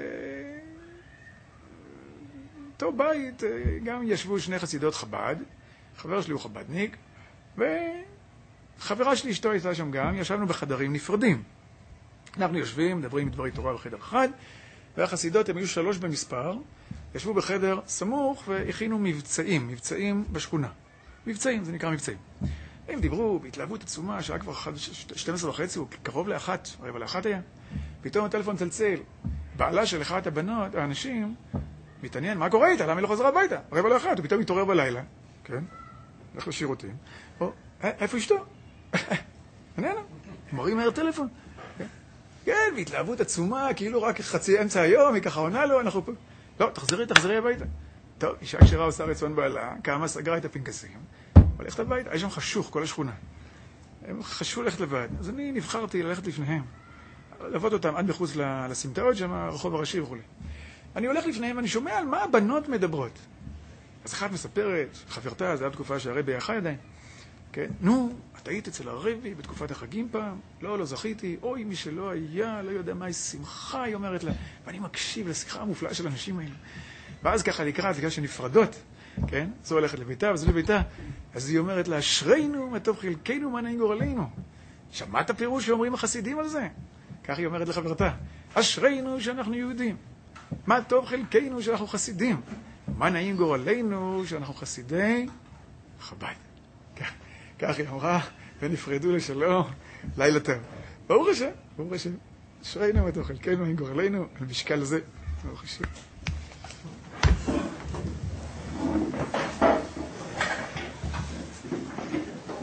אותו בית גם ישבו שני חסידות חב"ד, חבר שלי הוא חב"דניק, וחברה שלי אשתו הייתה שם גם, ישבנו בחדרים נפרדים. אנחנו יושבים, מדברים דברי תורה בחדר אחד, והחסידות הם היו שלוש במספר, ישבו בחדר סמוך והכינו מבצעים, מבצעים בשכונה. מבצעים, זה נקרא מבצעים. הם דיברו בהתלהבות עצומה, שעה כבר שתים עשרה וחצי, הוא קרוב לאחת, רבע לאחת היה. פתאום הטלפון צלצל. בעלה של אחת הבנות, האנשים, מתעניין, מה קורה איתה? למה היא לא חזרה הביתה? רבע לאחת, הוא פתאום מתעורר בלילה. כן? הולך לשירותים. או, איפה אשתו? איננה. מורים מהר טלפון. כן, בהתלהבות עצומה, כאילו רק חצי אמצע היום, היא ככה עונה לו, אנחנו פה. לא, תחזרי, תחזרי הביתה. טוב, אישה כשרה עושה רצון בעלה, קמה, סגרה את הפנקסים, הולכת הביתה, היה שם חשוך, כל השכונה. הם חשו ללכת לבד. אז אני נבחרתי ללכת לפניהם. ללוות אותם עד מחוץ לסמטאות, שם הרחוב הראשי וכו'. אני הולך לפניהם ואני שומע על מה הבנות מדברות. אז אחת מספרת, חברתה, זו הייתה תקופה שהרבי היה חי עדיין. כן? נו, את היית אצל הרבי בתקופת החגים פעם? לא, לא זכיתי. אוי, מי שלא היה, לא יודע מה, שמחה, היא אומרת לה. ואני מקשיב לשיחה המופלאה של האנשים האלה. ואז ככה לקראת, בגלל שנפרדות, כן? זו הולכת לביתה וזו לביתה. אז היא אומרת לה, אשרינו, מה טוב חלקנו, מה נעים גורלנו. שמעת פירוש שאומרים החסידים על זה? כך היא אומרת לחברתה. אשרינו שאנחנו יהודים. מה טוב חלקנו שאנחנו חסידים. מה נעים גורלנו שאנחנו חסידי חב"ד. כך היא אמרה, ונפרדו לשלום, לילה טוב. ברוך השם, ברוך השם. אשרינו וטוב חלקנו עם גורלנו, על משקל זה. ברוך השם.